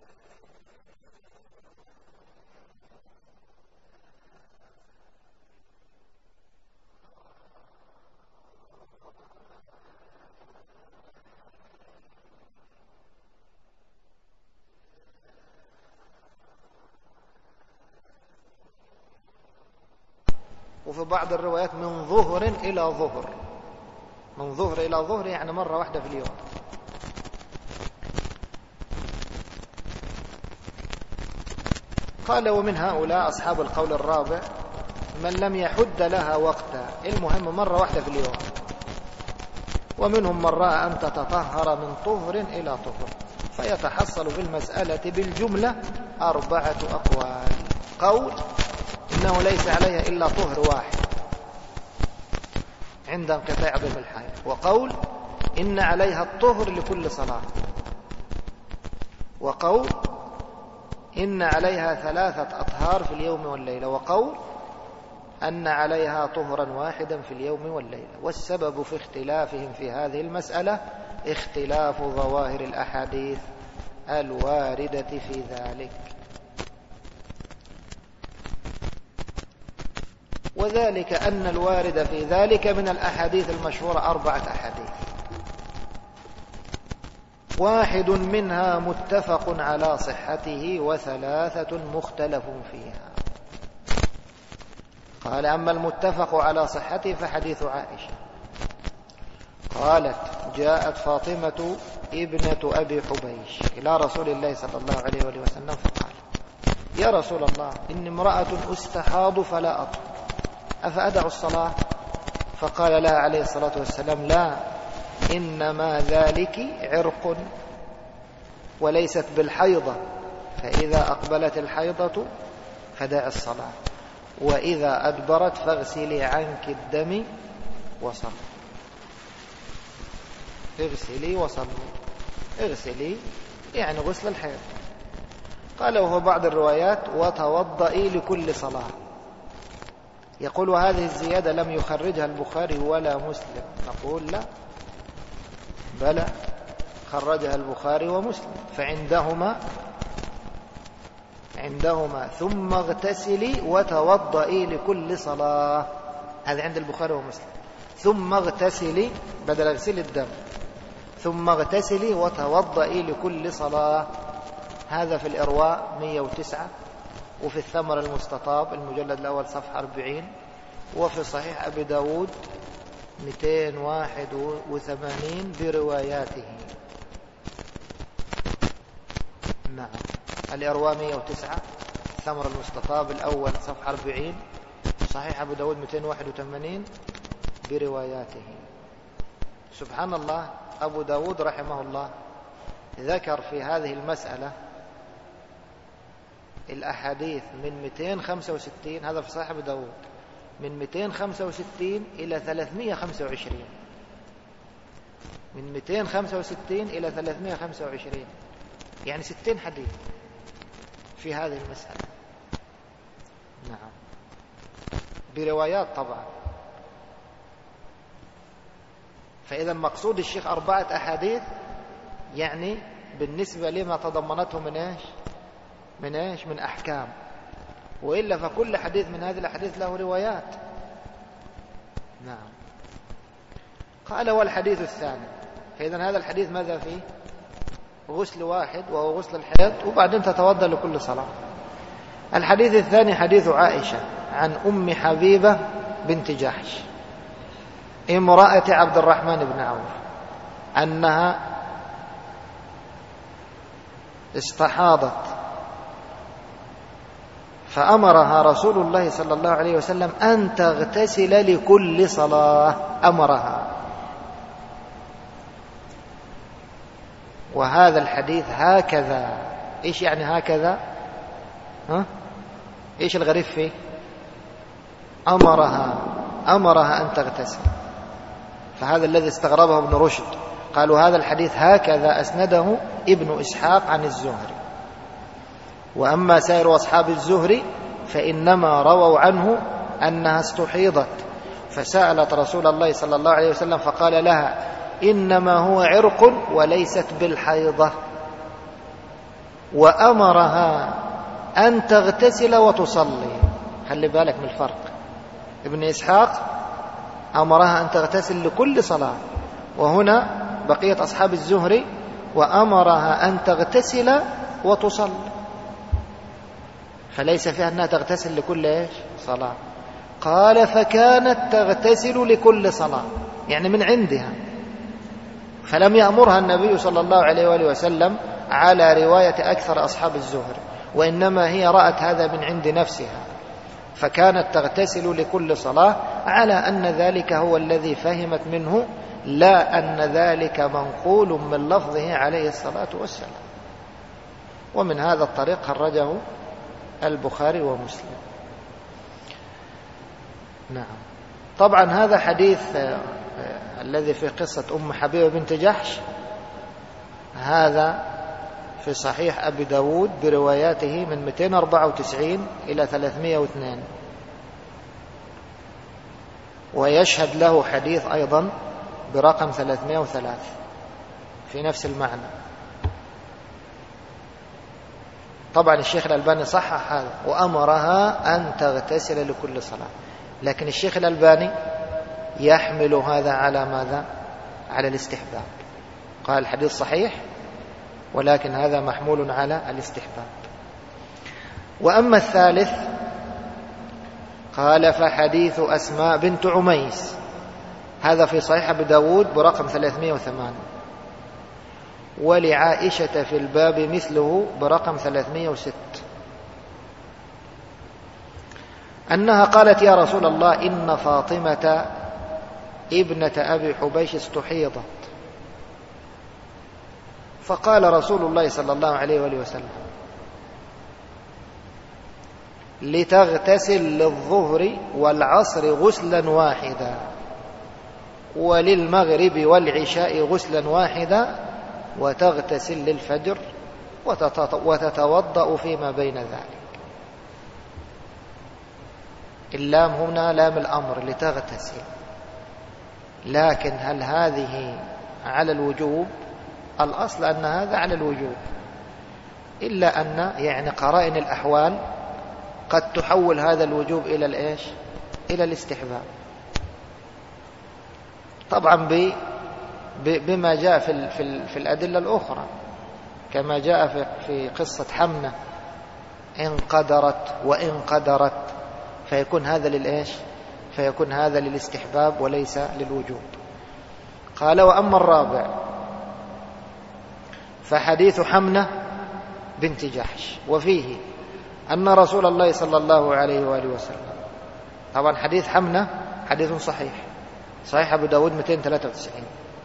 وفي بعض الروايات من ظهر إلى ظهر، من ظهر إلى ظهر يعني مرة واحدة في اليوم. قال ومن هؤلاء أصحاب القول الرابع من لم يحد لها وقتا، المهم مرة واحدة في اليوم. ومنهم من رأى أن تتطهر من طهر إلى طهر، فيتحصل في المسألة بالجملة أربعة أقوال. قول إنه ليس عليها إلا طهر واحد عند انقطاع دم الحيض، وقول إن عليها الطهر لكل صلاة، وقول إن عليها ثلاثة أطهار في اليوم والليلة، وقول أن عليها طهرا واحدا في اليوم والليلة. والسبب في اختلافهم في هذه المسألة اختلاف ظواهر الأحاديث الواردة في ذلك. وذلك أن الوارد في ذلك من الأحاديث المشهورة أربعة أحاديث، واحد منها متفق على صحته وثلاثة مختلف فيها. قال أما المتفق على صحته فحديث عائشة قالت جاءت فاطمة ابنة أبي حبيش إلى رسول الله صلى الله عليه وآله وسلم فقال يا رسول الله إني امرأة أستحاض فلا أطهر أفأدع الصلاة؟ فقال لها عليه الصلاة والسلام لا، إنما ذلك عرق وليست بالحيضة، فإذا أقبلت الحيضة فدع الصلاة، وإذا أدبرت فاغسلي عنك الدم وصلي. اغسلي وصلي، اغسلي يعني غسل الحيض. قال وهو بعض الروايات وتوضئي لكل صلاة. يقول وهذه الزيادة لم يخرجها البخاري ولا مسلم. نقول لا، بلى خرجها البخاري ومسلم، فعندهما عندهما ثم اغتسلي وتوضئي لكل صلاة، هذا عند البخاري ومسلم. ثم اغتسلي بدل اغسلي الدم، ثم اغتسلي وتوضئي لكل صلاة، هذا في الإرواء مئة وتسعة، وفي الثمر المستطاب المجلد الأول صفحة أربعين، وفي صحيح أبي داود مئتين وواحد وثمانين برواياته. نعم، الإرواء مئة وتسعة، الثمر المستطاب الأول صفحة أربعين، صحيح أبو داود مئتين وواحد وثمانين برواياته. سبحان الله، أبو داود رحمه الله ذكر في هذه المسألة الأحاديث من مئتين وخمسة وستين، هذا في صحيح أبو داود، من مئتين وخمسة وستين إلى ثلاثمئة وخمسة وعشرين، من مئتين وخمسة وستين إلى ثلاثمئة وخمسة وعشرين، يعني ستين حديث في هذه المسألة. نعم، بروايات طبعا. فإذا مقصود الشيخ أربعة أحاديث، يعني بالنسبة لما تضمنته من إيش من إيش من أحكام، وإلا فكل حديث من هذه الأحاديث له روايات. نعم. قال والحديث الثاني، فإذا هذا الحديث ماذا فيه؟ غسل واحد وهو غسل الحيض، وبعدين تتوضأ لكل صلاة. الحديث الثاني حديث عائشة عن أم حبيبة بنت جحش امرأة عبد الرحمن بن عوف أنها استحاضت، فأمرها رسول الله صلى الله عليه وسلم أن تغتسل لكل صلاة، أمرها. وهذا الحديث هكذا، إيش يعني هكذا؟ ها؟ إيش الغريب فيه؟ أمرها أمرها أن تغتسل، فهذا الذي استغربه ابن رشد. قالوا هذا الحديث هكذا أسنده ابن إسحاق عن الزهري، وأما سائر أصحاب الزهري فإنما رووا عنه أنها استحيضت فسألت رسول الله صلى الله عليه وسلم فقال لها إنما هو عرق وليست بالحيضة. وأمرها أن تغتسل وتصلي. خلي بالك من الفرق. ابن إسحاق أمرها أن تغتسل لكل صلاة، وهنا بقية أصحاب الزهري وأمرها أن تغتسل وتصلي، فليس فيها أنها تغتسل لكل إيش صلاة. قال فكانت تغتسل لكل صلاة، يعني من عندها، فلم يأمرها النبي صلى الله عليه وآله وسلم على رواية أكثر أصحاب الزهري، وإنما هي رأت هذا من عند نفسها، فكانت تغتسل لكل صلاة على أن ذلك هو الذي فهمت منه، لا أن ذلك منقول من لفظه عليه الصلاة والسلام. ومن هذا الطريق خرجه البخاري ومسلم. نعم. طبعا هذا حديث الذي في قصة أم حبيبة بنت جحش هذا في صحيح أبي داود برواياته من مئتين وأربعة وتسعين إلى ثلاثمائة واثنين، ويشهد له حديث أيضا برقم ثلاثمائة وثلاثة في نفس المعنى. طبعا الشيخ الألباني صحح هذا وأمرها أن تغتسل لكل صلاة، لكن الشيخ الألباني يحمل هذا على ماذا؟ على الاستحباب. قال الحديث صحيح ولكن هذا محمول على الاستحباب. وأما الثالث قال فحديث أسماء بنت عميس، هذا في صحيح أبي داود برقم ثلاثمائة وثمانية، ولعائشة في الباب مثله برقم ثلاثمائة وستة، أنها قالت يا رسول الله إن فاطمة ابنة أبي حبيش استحيضت، فقال رسول الله صلى الله عليه وآله وسلم لتغتسل للظهر والعصر غسلا واحدا وللمغرب والعشاء غسلا واحدا وتغتسل للفجر وتتوضأ فيما بين ذلك. اللام هنا لام الأمر لتغتسل، لكن هل هذه على الوجوب؟ الأصل أن هذا على الوجوب، إلا أن يعني قرائن الأحوال قد تحول هذا الوجوب إلى الإيش؟ إلى الاستحباب، طبعا ب بما جاء في في في الأدلة الأخرى، كما جاء في في قصة حمنة إن قدرت وإن قدرت، فيكون هذا للإيش؟ فيكون هذا للاستحباب وليس للوجوب. قال وأما الرابع فحديث حمنة بنت جحش، وفيه أن رسول الله صلى الله عليه وآله وسلم، طبعا حديث حمنة حديث صحيح صحيح أبو داود مئتين وثلاثة وتسعين،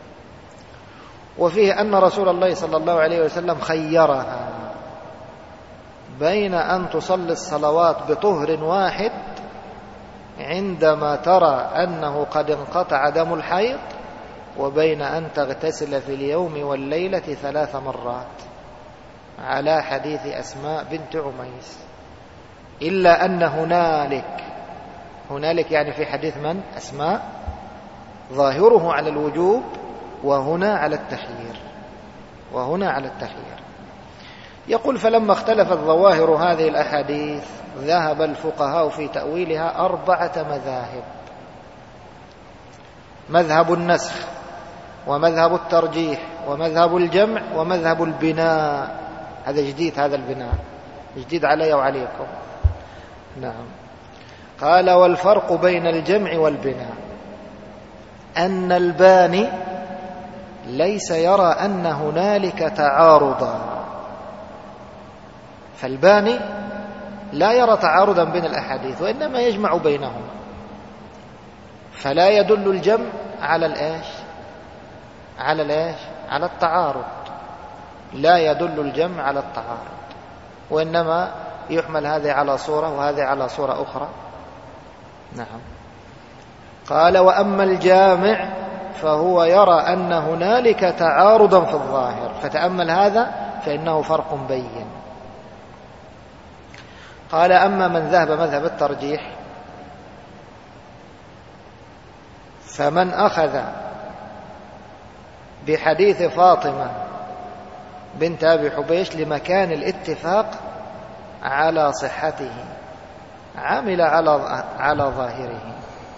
وفيه أن رسول الله صلى الله عليه وسلم خيرها بين أن تصلي الصلوات بطهر واحد عندما ترى أنه قد انقطع دم الحيض، وبين أن تغتسل في اليوم والليلة ثلاث مرات، على حديث أسماء بنت عميس، إلا أن هنالك هنالك يعني في حديث من؟ أسماء، ظاهره على الوجوب وهنا على التخيير وهنا على التخيير. يقول فلما اختلفت ظواهر هذه الأحاديث ذهب الفقهاء في تأويلها أربعة مذاهب: مذهب النسخ، ومذهب الترجيح، ومذهب الجمع، ومذهب البناء. هذا جديد، هذا البناء جديد علي وعليكم. نعم. قال والفرق بين الجمع والبناء أن الباني ليس يرى أن هنالك تعارضا، فالباني لا يرى تعارضا بين الأحاديث وإنما يجمع بينهما، فلا يدل الجمع على الإيش؟ على الإيش؟ على التعارض، لا يدل الجمع على التعارض، وإنما يحمل هذه على صورة وهذه على صورة أخرى. نعم. قال وأما الجامع فهو يرى أن هنالك تعارضا في الظاهر، فتأمل هذا فإنه فرق بين. قال أما من ذهب مذهب الترجيح فمن أخذ بحديث فاطمة بنت أبي حبيش لمكان الاتفاق على صحته، عمل على على ظاهره.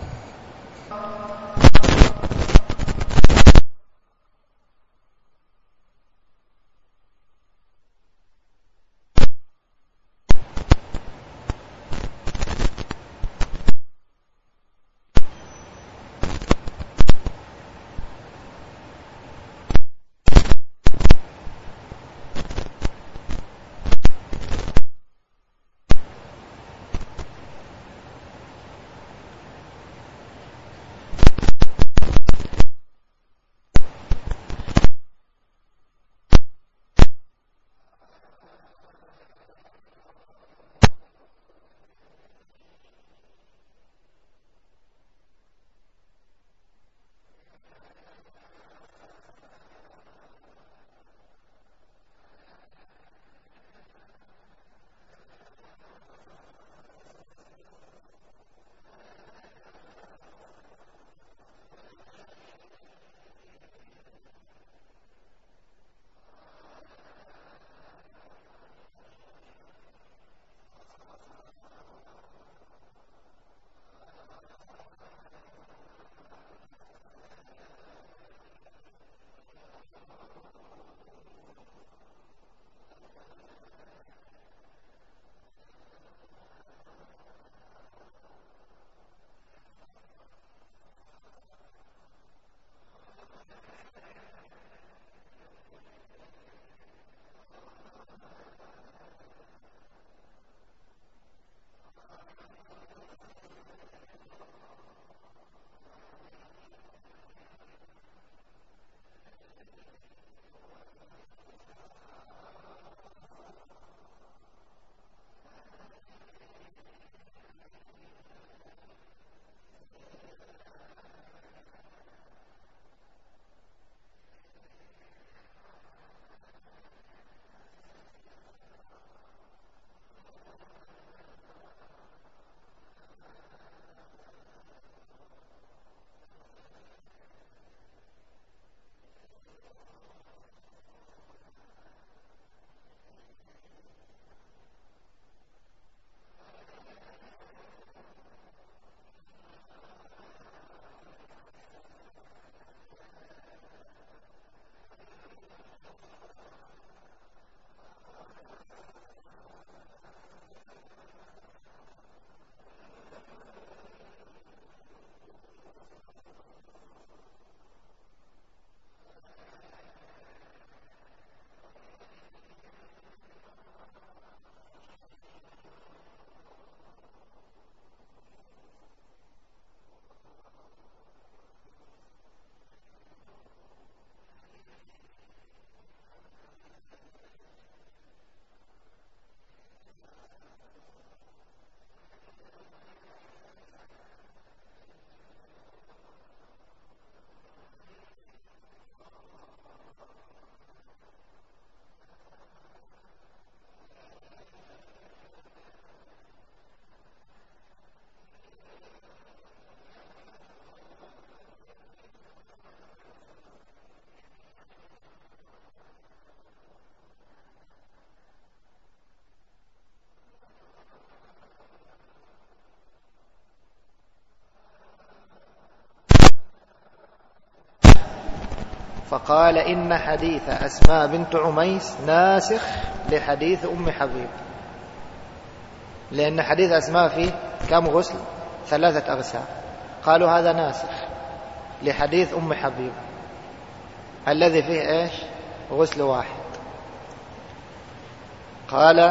فقال إن حديث أسماء بنت عميس ناسخ لحديث أم حبيب، لأن حديث أسماء فيه كم غسل؟ ثلاثة أغسال. قالوا هذا ناسخ لحديث أم حبيب الذي فيه إيش؟ غسل واحد. قال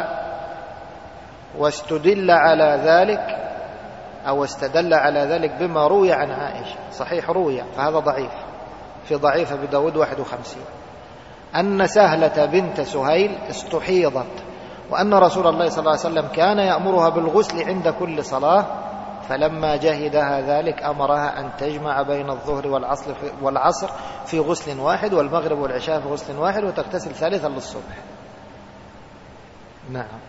واستدل على ذلك أو استدل على ذلك بما روي عن عائشة، صحيح روي فهذا ضعيف، في ضعيف أبي داود واحد وخمسين، أن سهلة بنت سهيل استحيضت، وأن رسول الله صلى الله عليه وسلم كان يأمرها بالغسل عند كل صلاة، فلما جهدها ذلك أمرها أن تجمع بين الظهر والعصر في, والعصر في غسل واحد، والمغرب والعشاء في غسل واحد، وتغتسل ثالثا للصبح. نعم.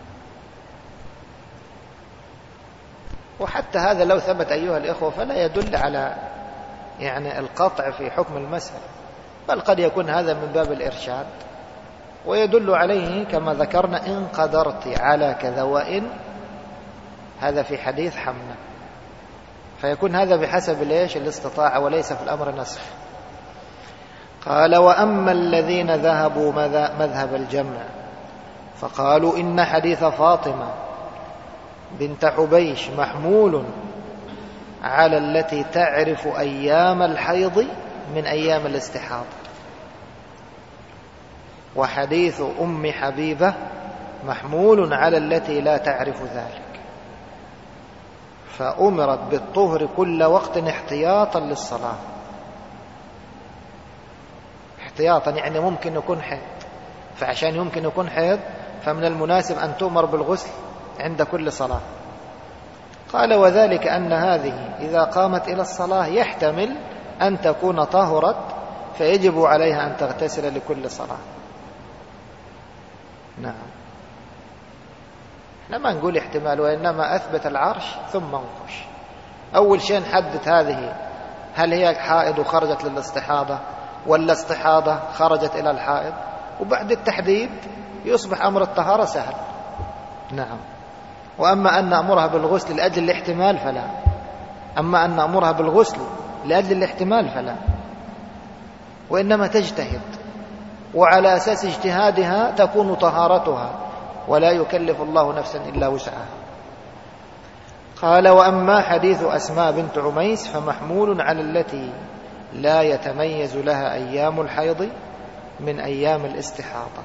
وحتى هذا لو ثبت أيها الإخوة فلا يدل على يعني القطع في حكم المسألة، بل قد يكون هذا من باب الإرشاد ويدل عليه كما ذكرنا إن قدرت على كذا وإن، هذا في حديث حمنا، فيكون هذا بحسب ليش الاستطاعة وليس في الأمر نسخ. قال وأما الذين ذهبوا مذهب الجمع فقالوا إن حديث فاطمة بنت حبيش محمول على التي تعرف أيام الحيض من أيام الاستحاضة، وحديث أم حبيبة محمول على التي لا تعرف ذلك، فأمرت بالطهر كل وقت احتياطا للصلاة. احتياطا يعني ممكن يكون حيض، فعشان يمكن يكون حيض فمن المناسب أن تؤمر بالغسل عند كل صلاة. قال وذلك أن هذه إذا قامت إلى الصلاة يحتمل أن تكون طهرت فيجب عليها أن تغتسل لكل صلاة. نعم، احنا ما نقول احتمال، وإنما أثبت العرش ثم انقش. أول شيء نحدد هذه هل هي حائض وخرجت للاستحاضة ولا استحاضة خرجت إلى الحائض، وبعد التحديد يصبح أمر الطهارة سهل. نعم. وأما أن أمرها بالغسل لأجل الاحتمال فلا، أما أن أمرها بالغسل لأجل الاحتمال فلا، وإنما تجتهد، وعلى أساس اجتهادها تكون طهارتها، ولا يكلف الله نفسا إلا وسعها. قال وأما حديث أسماء بنت عميس فمحمول على التي لا يتميز لها أيام الحيض من أيام الاستحاضة.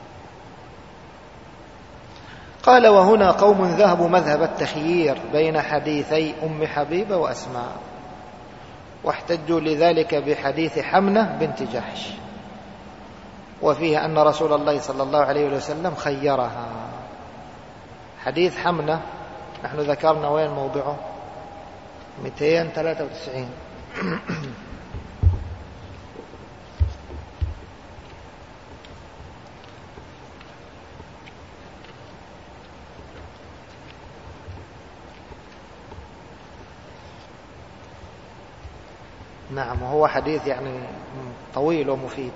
قال وهنا قوم ذهبوا مذهب التخيير بين حديثي أم حبيبة وأسماء، واحتجوا لذلك بحديث حمنة بنت جحش، وفيه أن رسول الله صلى الله عليه وسلم خيرها. حديث حمنة نحن ذكرنا وين موضعه؟ مئتين وثلاثة وتسعين. نعم، وهو حديث يعني طويل ومفيد.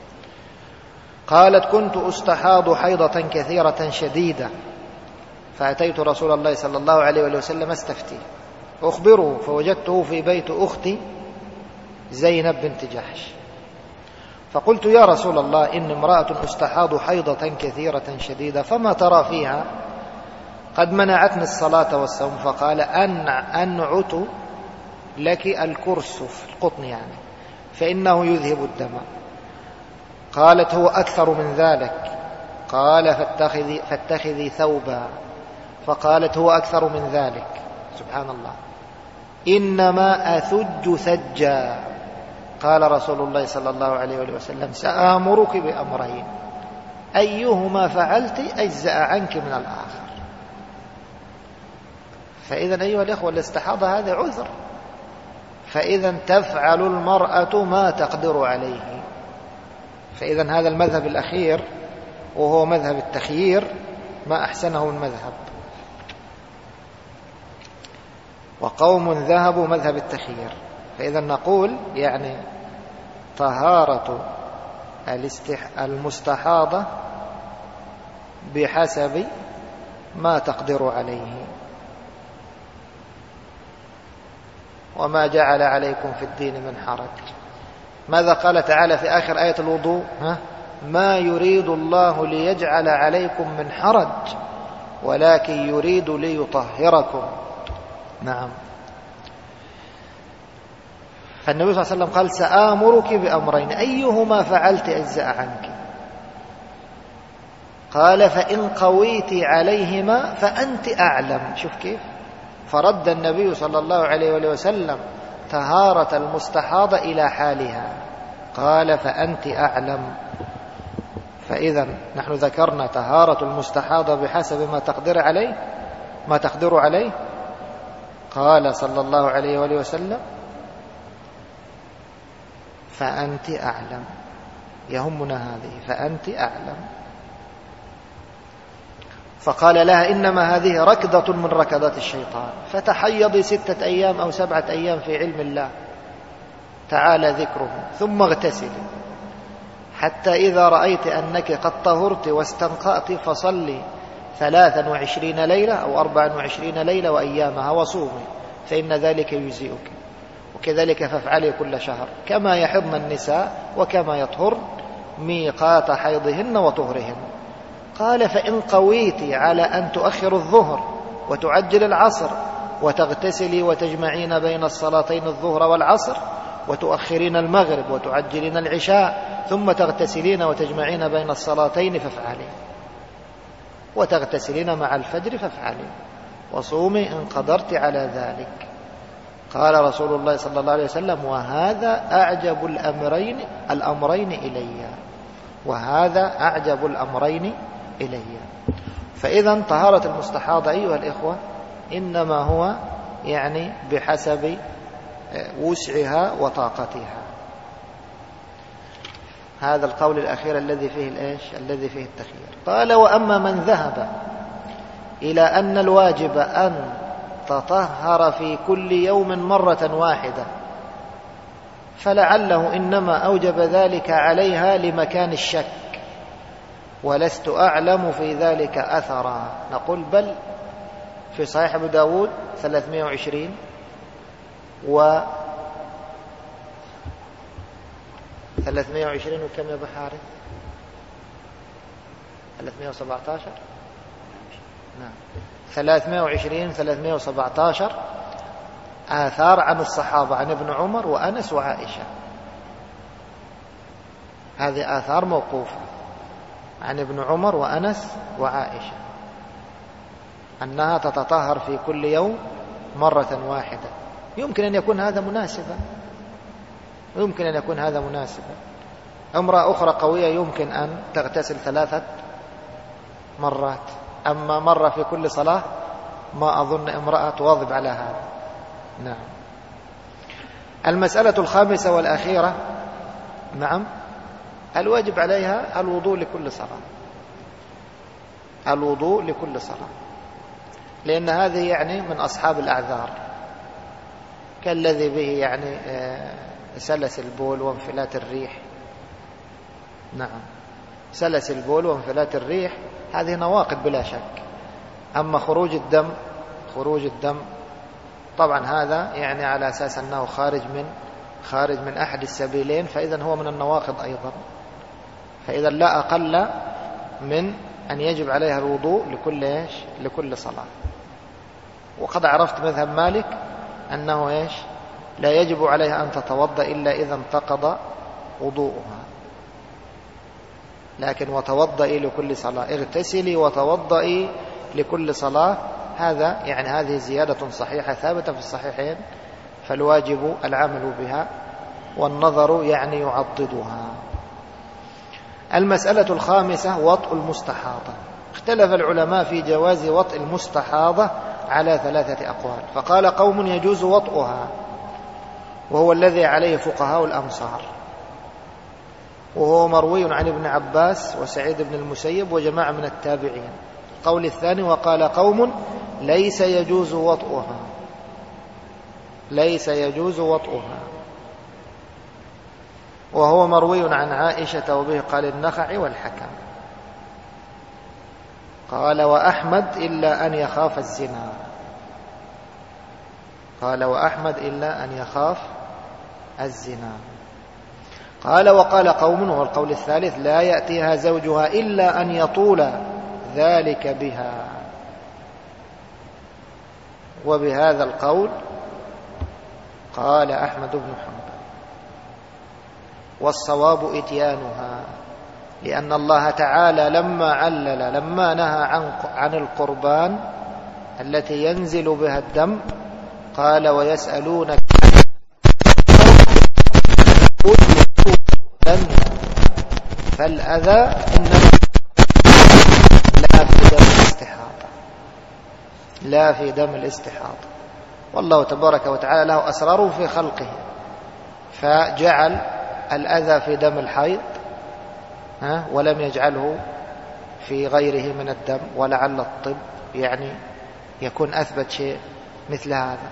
قالت كنت أستحاض حيضة كثيرة شديدة فأتيت رسول الله صلى الله عليه وسلم استفتي أخبره، فوجدته في بيت أختي زينب بنت جحش، فقلت يا رسول الله إن امرأة أستحاض حيضة كثيرة شديدة فما ترى فيها؟ قد منعتني الصلاة والصوم. فقال أنع أنعت لك الكرسف، القطن يعني، فإنه يذهب الدم. قالت هو أكثر من ذلك. قال فاتخذي, فاتخذي ثوبا. فقالت هو أكثر من ذلك. سبحان الله. إنما أثج ثجا. قال رسول الله صلى الله عليه وسلم سآمرك بأمرين أيهما فعلت أجزأ عنك من الآخر. فإذا أيها الإخوة الاستحاضة هذا عذر، فإذا تفعل المرأة ما تقدر عليه. فإذا هذا المذهب الأخير وهو مذهب التخيير ما أحسنه المذهب. وقوم ذهبوا مذهب التخيير. فإذا نقول يعني طهارة المستحاضة بحسب ما تقدر عليه، وما جعل عليكم في الدين من حرج. ماذا قال تعالى في آخر آية الوضوء؟ ها؟ ما يريد الله ليجعل عليكم من حرج ولكن يريد ليطهركم. نعم. فالنبي صلى الله عليه وسلم قال سآمرك بأمرين أيهما فعلت أجزأ عنك. قال فإن قويت عليهما فأنت أعلم. شوف كيف فرد النبي صلى الله عليه وسلم طهارة المستحاضة إلى حالها. قال فأنت أعلم. فإذا نحن ذكرنا طهارة المستحاضة بحسب ما تقدر عليه ما تقدر عليه. قال صلى الله عليه وسلم فأنت أعلم. يهمنا هذه فأنت أعلم. فقال لها إنما هذه ركضة من ركضات الشيطان، فتحيضي ستة أيام أو سبعة أيام في علم الله تعالى ذكره ثم اغتسلي. حتى إذا رأيت أنك قد طهرت واستنقأت فصلي ثلاثا وعشرين ليلة أو أربعا وعشرين ليلة وأيامها وصومي فإن ذلك يجزئك، وكذلك فافعلي كل شهر كما يحضن النساء وكما يطهر ميقات حيضهن وطهرهن. قال فإن قويت على أن تؤخر الظهر وتعجل العصر وتغتسلي وتجمعين بين الصلاتين الظهر والعصر وتؤخرين المغرب وتعجلين العشاء ثم تغتسلين وتجمعين بين الصلاتين فافعلي، وتغتسلين مع الفجر فافعلي، وصومي إن قدرت على ذلك. قال رسول الله صلى الله عليه وسلم وهذا أعجب الأمرين الأمرين إلي، وهذا أعجب الأمرين إلي. فإذا طهارة المستحاضة أيها الإخوة إنما هو يعني بحسب وسعها وطاقتها. هذا القول الأخير الذي فيه الإيش الذي فيه التخيير. قال وأما من ذهب إلى أن الواجب أن تطهر في كل يوم مرة واحدة فلعله إنما أوجب ذلك عليها لمكان الشك، ولست أعلم في ذلك أثرا. نقول بل في صحيح أبو داود ثلاثمائة وعشرين و ثلاثمائة وعشرين وكم يا بحارث؟ ثلاثمائة وسبعة عشر نعم ثلاثمائة وعشرين ثلاثمائة وسبعة عشر آثار عن الصحابة عن ابن عمر وأنس وعائشة. هذه آثار موقوفة عن ابن عمر وأنس وعائشة أنها تتطهر في كل يوم مرة واحدة. يمكن أن يكون هذا مناسبا، يمكن أن يكون هذا مناسبا. امرأة أخرى قوية يمكن أن تغتسل ثلاثة مرات، أما مرة في كل صلاة ما أظن امرأة تواظب على هذا. نعم. المسألة الخامسة والأخيرة نعم الواجب عليها الوضوء لكل صلاة، الوضوء لكل صلاة، لأن هذه يعني من أصحاب الأعذار كالذي به يعني سلس البول وانفلات الريح. نعم سلس البول وانفلات الريح هذه نواقض بلا شك. أما خروج الدم خروج الدم طبعا هذا يعني على أساس أنه خارج من خارج من أحد السبيلين، فإذا هو من النواقض أيضا. فإذا لا أقل من أن يجب عليها الوضوء لكل إيش لكل صلاة. وقد عرفت مذهب مالك أنه إيش لا يجب عليها أن تتوضأ إلا إذا انتقض وضوءها، لكن وتوضئي لكل صلاة، اغتسلي وتوضئي لكل صلاة، هذا يعني هذه زيادة صحيحة ثابتة في الصحيحين، فالواجب العمل بها والنظر يعني يعضدها. المسألة الخامسة وطء المستحاضة. اختلف العلماء في جواز وطء المستحاضة على ثلاثة أقوال. فقال قوم يجوز وطئها وهو الذي عليه فقهاء الأمصار، وهو مروي عن ابن عباس وسعيد بن المسيب وجماعة من التابعين. القول الثاني وقال قوم ليس يجوز وطئها، ليس يجوز وطئها، وهو مروي عن عائشة وبه قال النخعي والحكم. قال وأحمد إلا أن يخاف الزنا، قال وأحمد إلا أن يخاف الزنا. قال وقال قوم وهو القول الثالث لا يأتيها زوجها إلا أن يطول ذلك بها، وبهذا القول قال أحمد بن حنبل. والصواب إتيانها، لأن الله تعالى لما علل لما نهى عن عن القربان التي ينزل بها الدم قال ويسألونك فالأذى إنما لا في دم الاستحاضة، لا في دم الاستحاضة. والله تبارك وتعالى له أسرار في خلقه، فجعل الأذى في دم الحيض ولم يجعله في غيره من الدم، ولعل الطب يعني يكون أثبت شيء مثل هذا.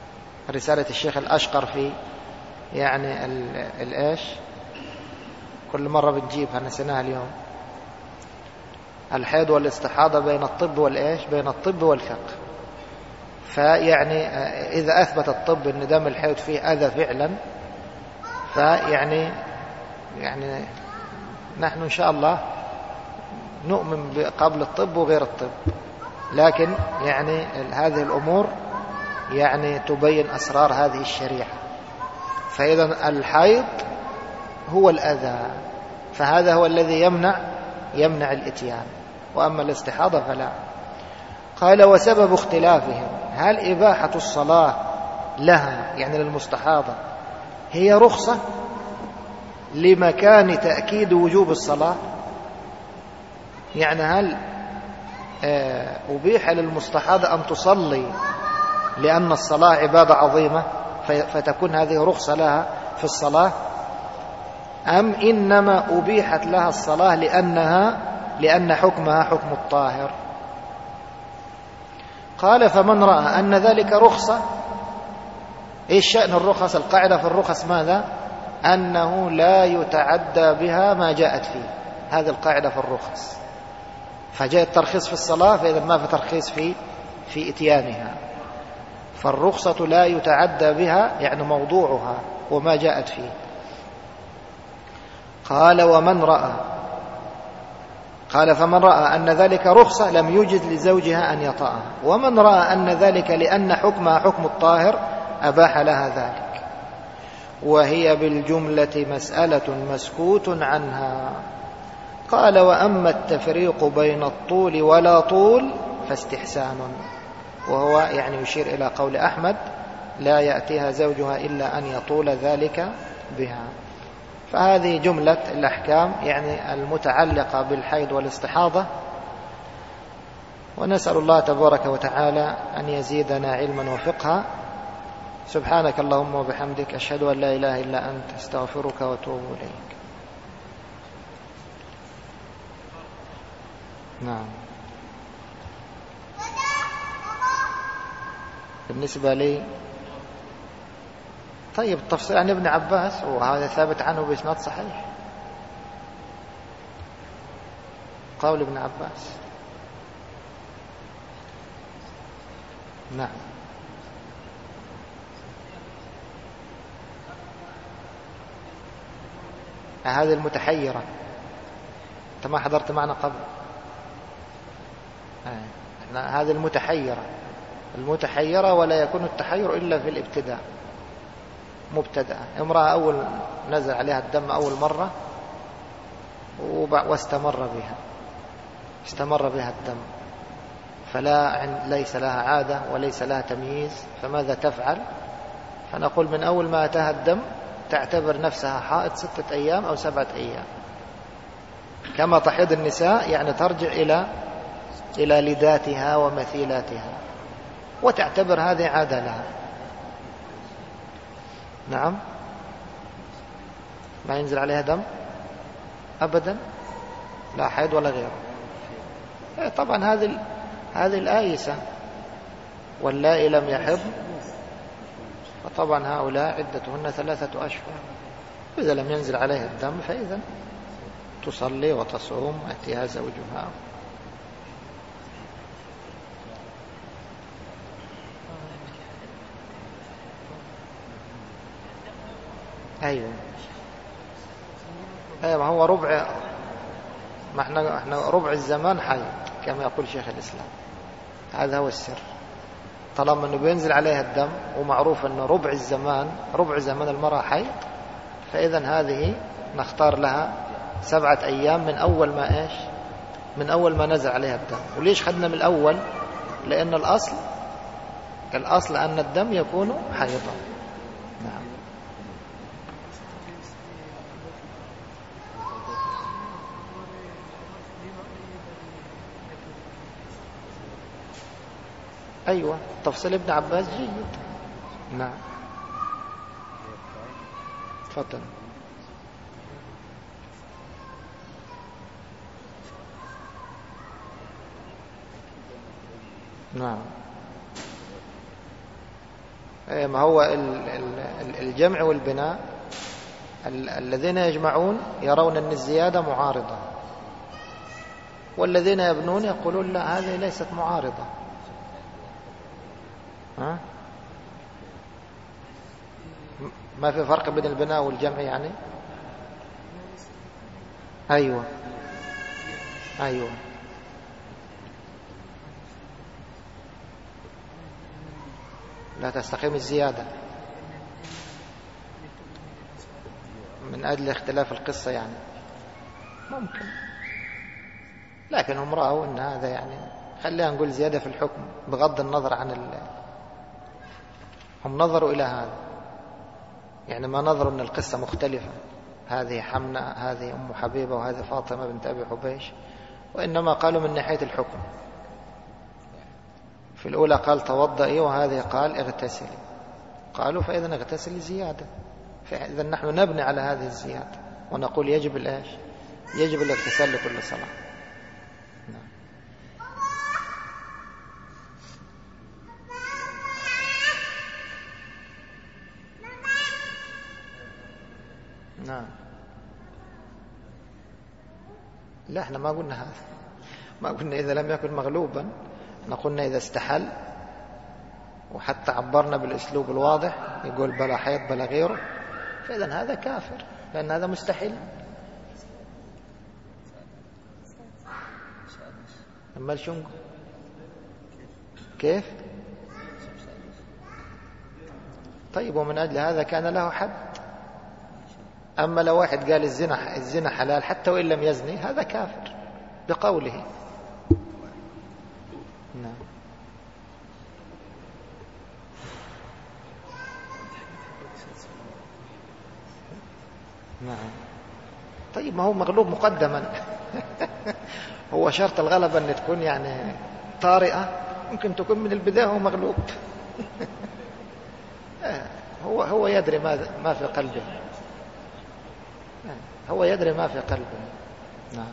رسالة الشيخ الأشقر في يعني الإيش كل مرة بنجيبها نسيناها اليوم. الحيض والاستحاضة بين الطب والإيش؟ بين الطب والفقه. فيعني إذا أثبت الطب أن دم الحيض فيه أذى فعلا، فيعني يعني نحن إن شاء الله نؤمن قبل الطب وغير الطب، لكن يعني هذه الأمور يعني تبين أسرار هذه الشريعة. فإذا الحيض هو الأذى، فهذا هو الذي يمنع يمنع الإتيان، وأما الاستحاضة فلا. قال وسبب اختلافهم هل إباحة الصلاة لها يعني للمستحاضة هي رخصة لمكان تأكيد وجوب الصلاة؟ يعني هل أبيح للمستحاضة أن تصلي لأن الصلاة عبادة عظيمة فتكون هذه رخصة لها في الصلاة، أم إنما أبيحت لها الصلاة لأنها لأن حكمها حكم الطاهر؟ قال فمن رأى أن ذلك رخصة. إيش شأن الرخص؟ القاعدة في الرخص ماذا؟ أنه لا يتعدى بها ما جاءت فيه، هذه القاعدة في الرخص. فجاء الترخيص في الصلاة، فإذا ما في ترخيص في في إتيانها، فالرخصة لا يتعدى بها يعني موضوعها وما جاءت فيه. قال ومن رأى قال فمن رأى أن ذلك رخصة لم يجد لزوجها أن يطأها، ومن رأى أن ذلك لأن حكمها حكم الطاهر أباح لها ذلك. وهي بالجملة مسألة مسكوت عنها. قال وأما التفريق بين الطول ولا طول فاستحسان، وهو يعني يشير إلى قول أحمد لا يأتيها زوجها إلا أن يطول ذلك بها. فهذه جملة الأحكام يعني المتعلقة بالحيض والاستحاضة، ونسأل الله تبارك وتعالى أن يزيدنا علما وفقها. سبحانك اللهم وبحمدك، أشهد أن لا إله إلا أنت، استغفرك وأتوب إليك. نعم. بالنسبة لي طيب التفصيل عن ابن عباس وهذا ثابت عنه بإسناد صحيح، قول ابن عباس. نعم. هذه المتحيرة أنت ما حضرت معنا قبل. هذه المتحيرة المتحيرة ولا يكون التحير إلا في الابتداء. مبتدأ امرأة أول نزل عليها الدم أول مرة واستمر بها استمر بها الدم، فلا ليس لها عادة وليس لها تمييز، فماذا تفعل؟ فنقول من أول ما أتاها الدم تعتبر نفسها حائض ستة أيام أو سبعة أيام، كما تحيض النساء، يعني ترجع إلى إلى لداتها ومثيلاتها وتعتبر هذه عادة لها. نعم. ما ينزل عليها دم أبدا، لا حيض ولا غيره. طبعا هذه هذه الآيسة واللائي لم يحض، فطبعا هؤلاء عدتهن ثلاثة أشهر. إذا لم ينزل عليها الدم فإذا تصلي وتصوم أتيها زوجها. أيوة أيوة ما هو ربع، ما احنا احنا ربع الزمان حي كما يقول شيخ الإسلام. هذا هو السر، طالما انه بينزل عليها الدم ومعروف انه ربع الزمان ربع زمان المرأة حي، فإذا هذه نختار لها سبعة أيام من أول ما إيش من أول ما نزل عليها الدم. وليش خدنا من الأول؟ لأن الأصل الأصل أن الدم يكون حيضا. نعم. أيوة تفصيل ابن عباس جيد. نعم تفضل. نعم. ما هو الجمع والبناء الذين يجمعون يرون أن الزيادة معارضة، والذين يبنون يقولون لا هذه ليست معارضة. ها؟ ما في فرق بين البناء والجمع يعني؟ أيوة أيوة لا تستقيم الزيادة من أجل اختلاف القصة يعني، ممكن، لكن هم رأوا أن هذا يعني خلينا نقول زيادة في الحكم بغض النظر عن ال... هم نظروا إلى هذا، يعني ما نظروا أن القصة مختلفة، هذه حمنة هذه أم حبيبة وهذه فاطمة بنت أبي حبيش، وإنما قالوا من ناحية الحكم. في الأولى قال توضئي وهذه قال اغتسلي، قالوا فإذا اغتسلي زيادة، فإذا نحن نبني على هذه الزيادة ونقول يجب الإيش؟ يجب الاغتسال لكل صلاة. نعم. نعم. لا احنا ما قلنا هذا، ما قلنا إذا لم يكن مغلوبا، قلنا إذا استحل، وحتى عبرنا بالأسلوب الواضح يقول بلا حيض بلا غيره، فإذا هذا كافر لأن هذا مستحيل. أما شو كيف؟ طيب ومن أجل هذا كان له حد. أما لو واحد قال الزنا الزنا حلال حتى وإن لم يزني هذا كافر بقوله. نعم. نعم. طيب ما هو مغلوب مقدما هو شرط الغلبة أن تكون يعني طارئة، ممكن تكون من البداية هو مغلوب هو هو يدري ما ما في قلبه، هو يدري ما في قلبه. نعم.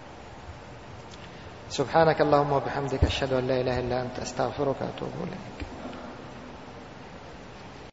سبحانك اللهم وبحمدك أشهد أن لا إله إلا أنت أستغفرك وأتوب إليك.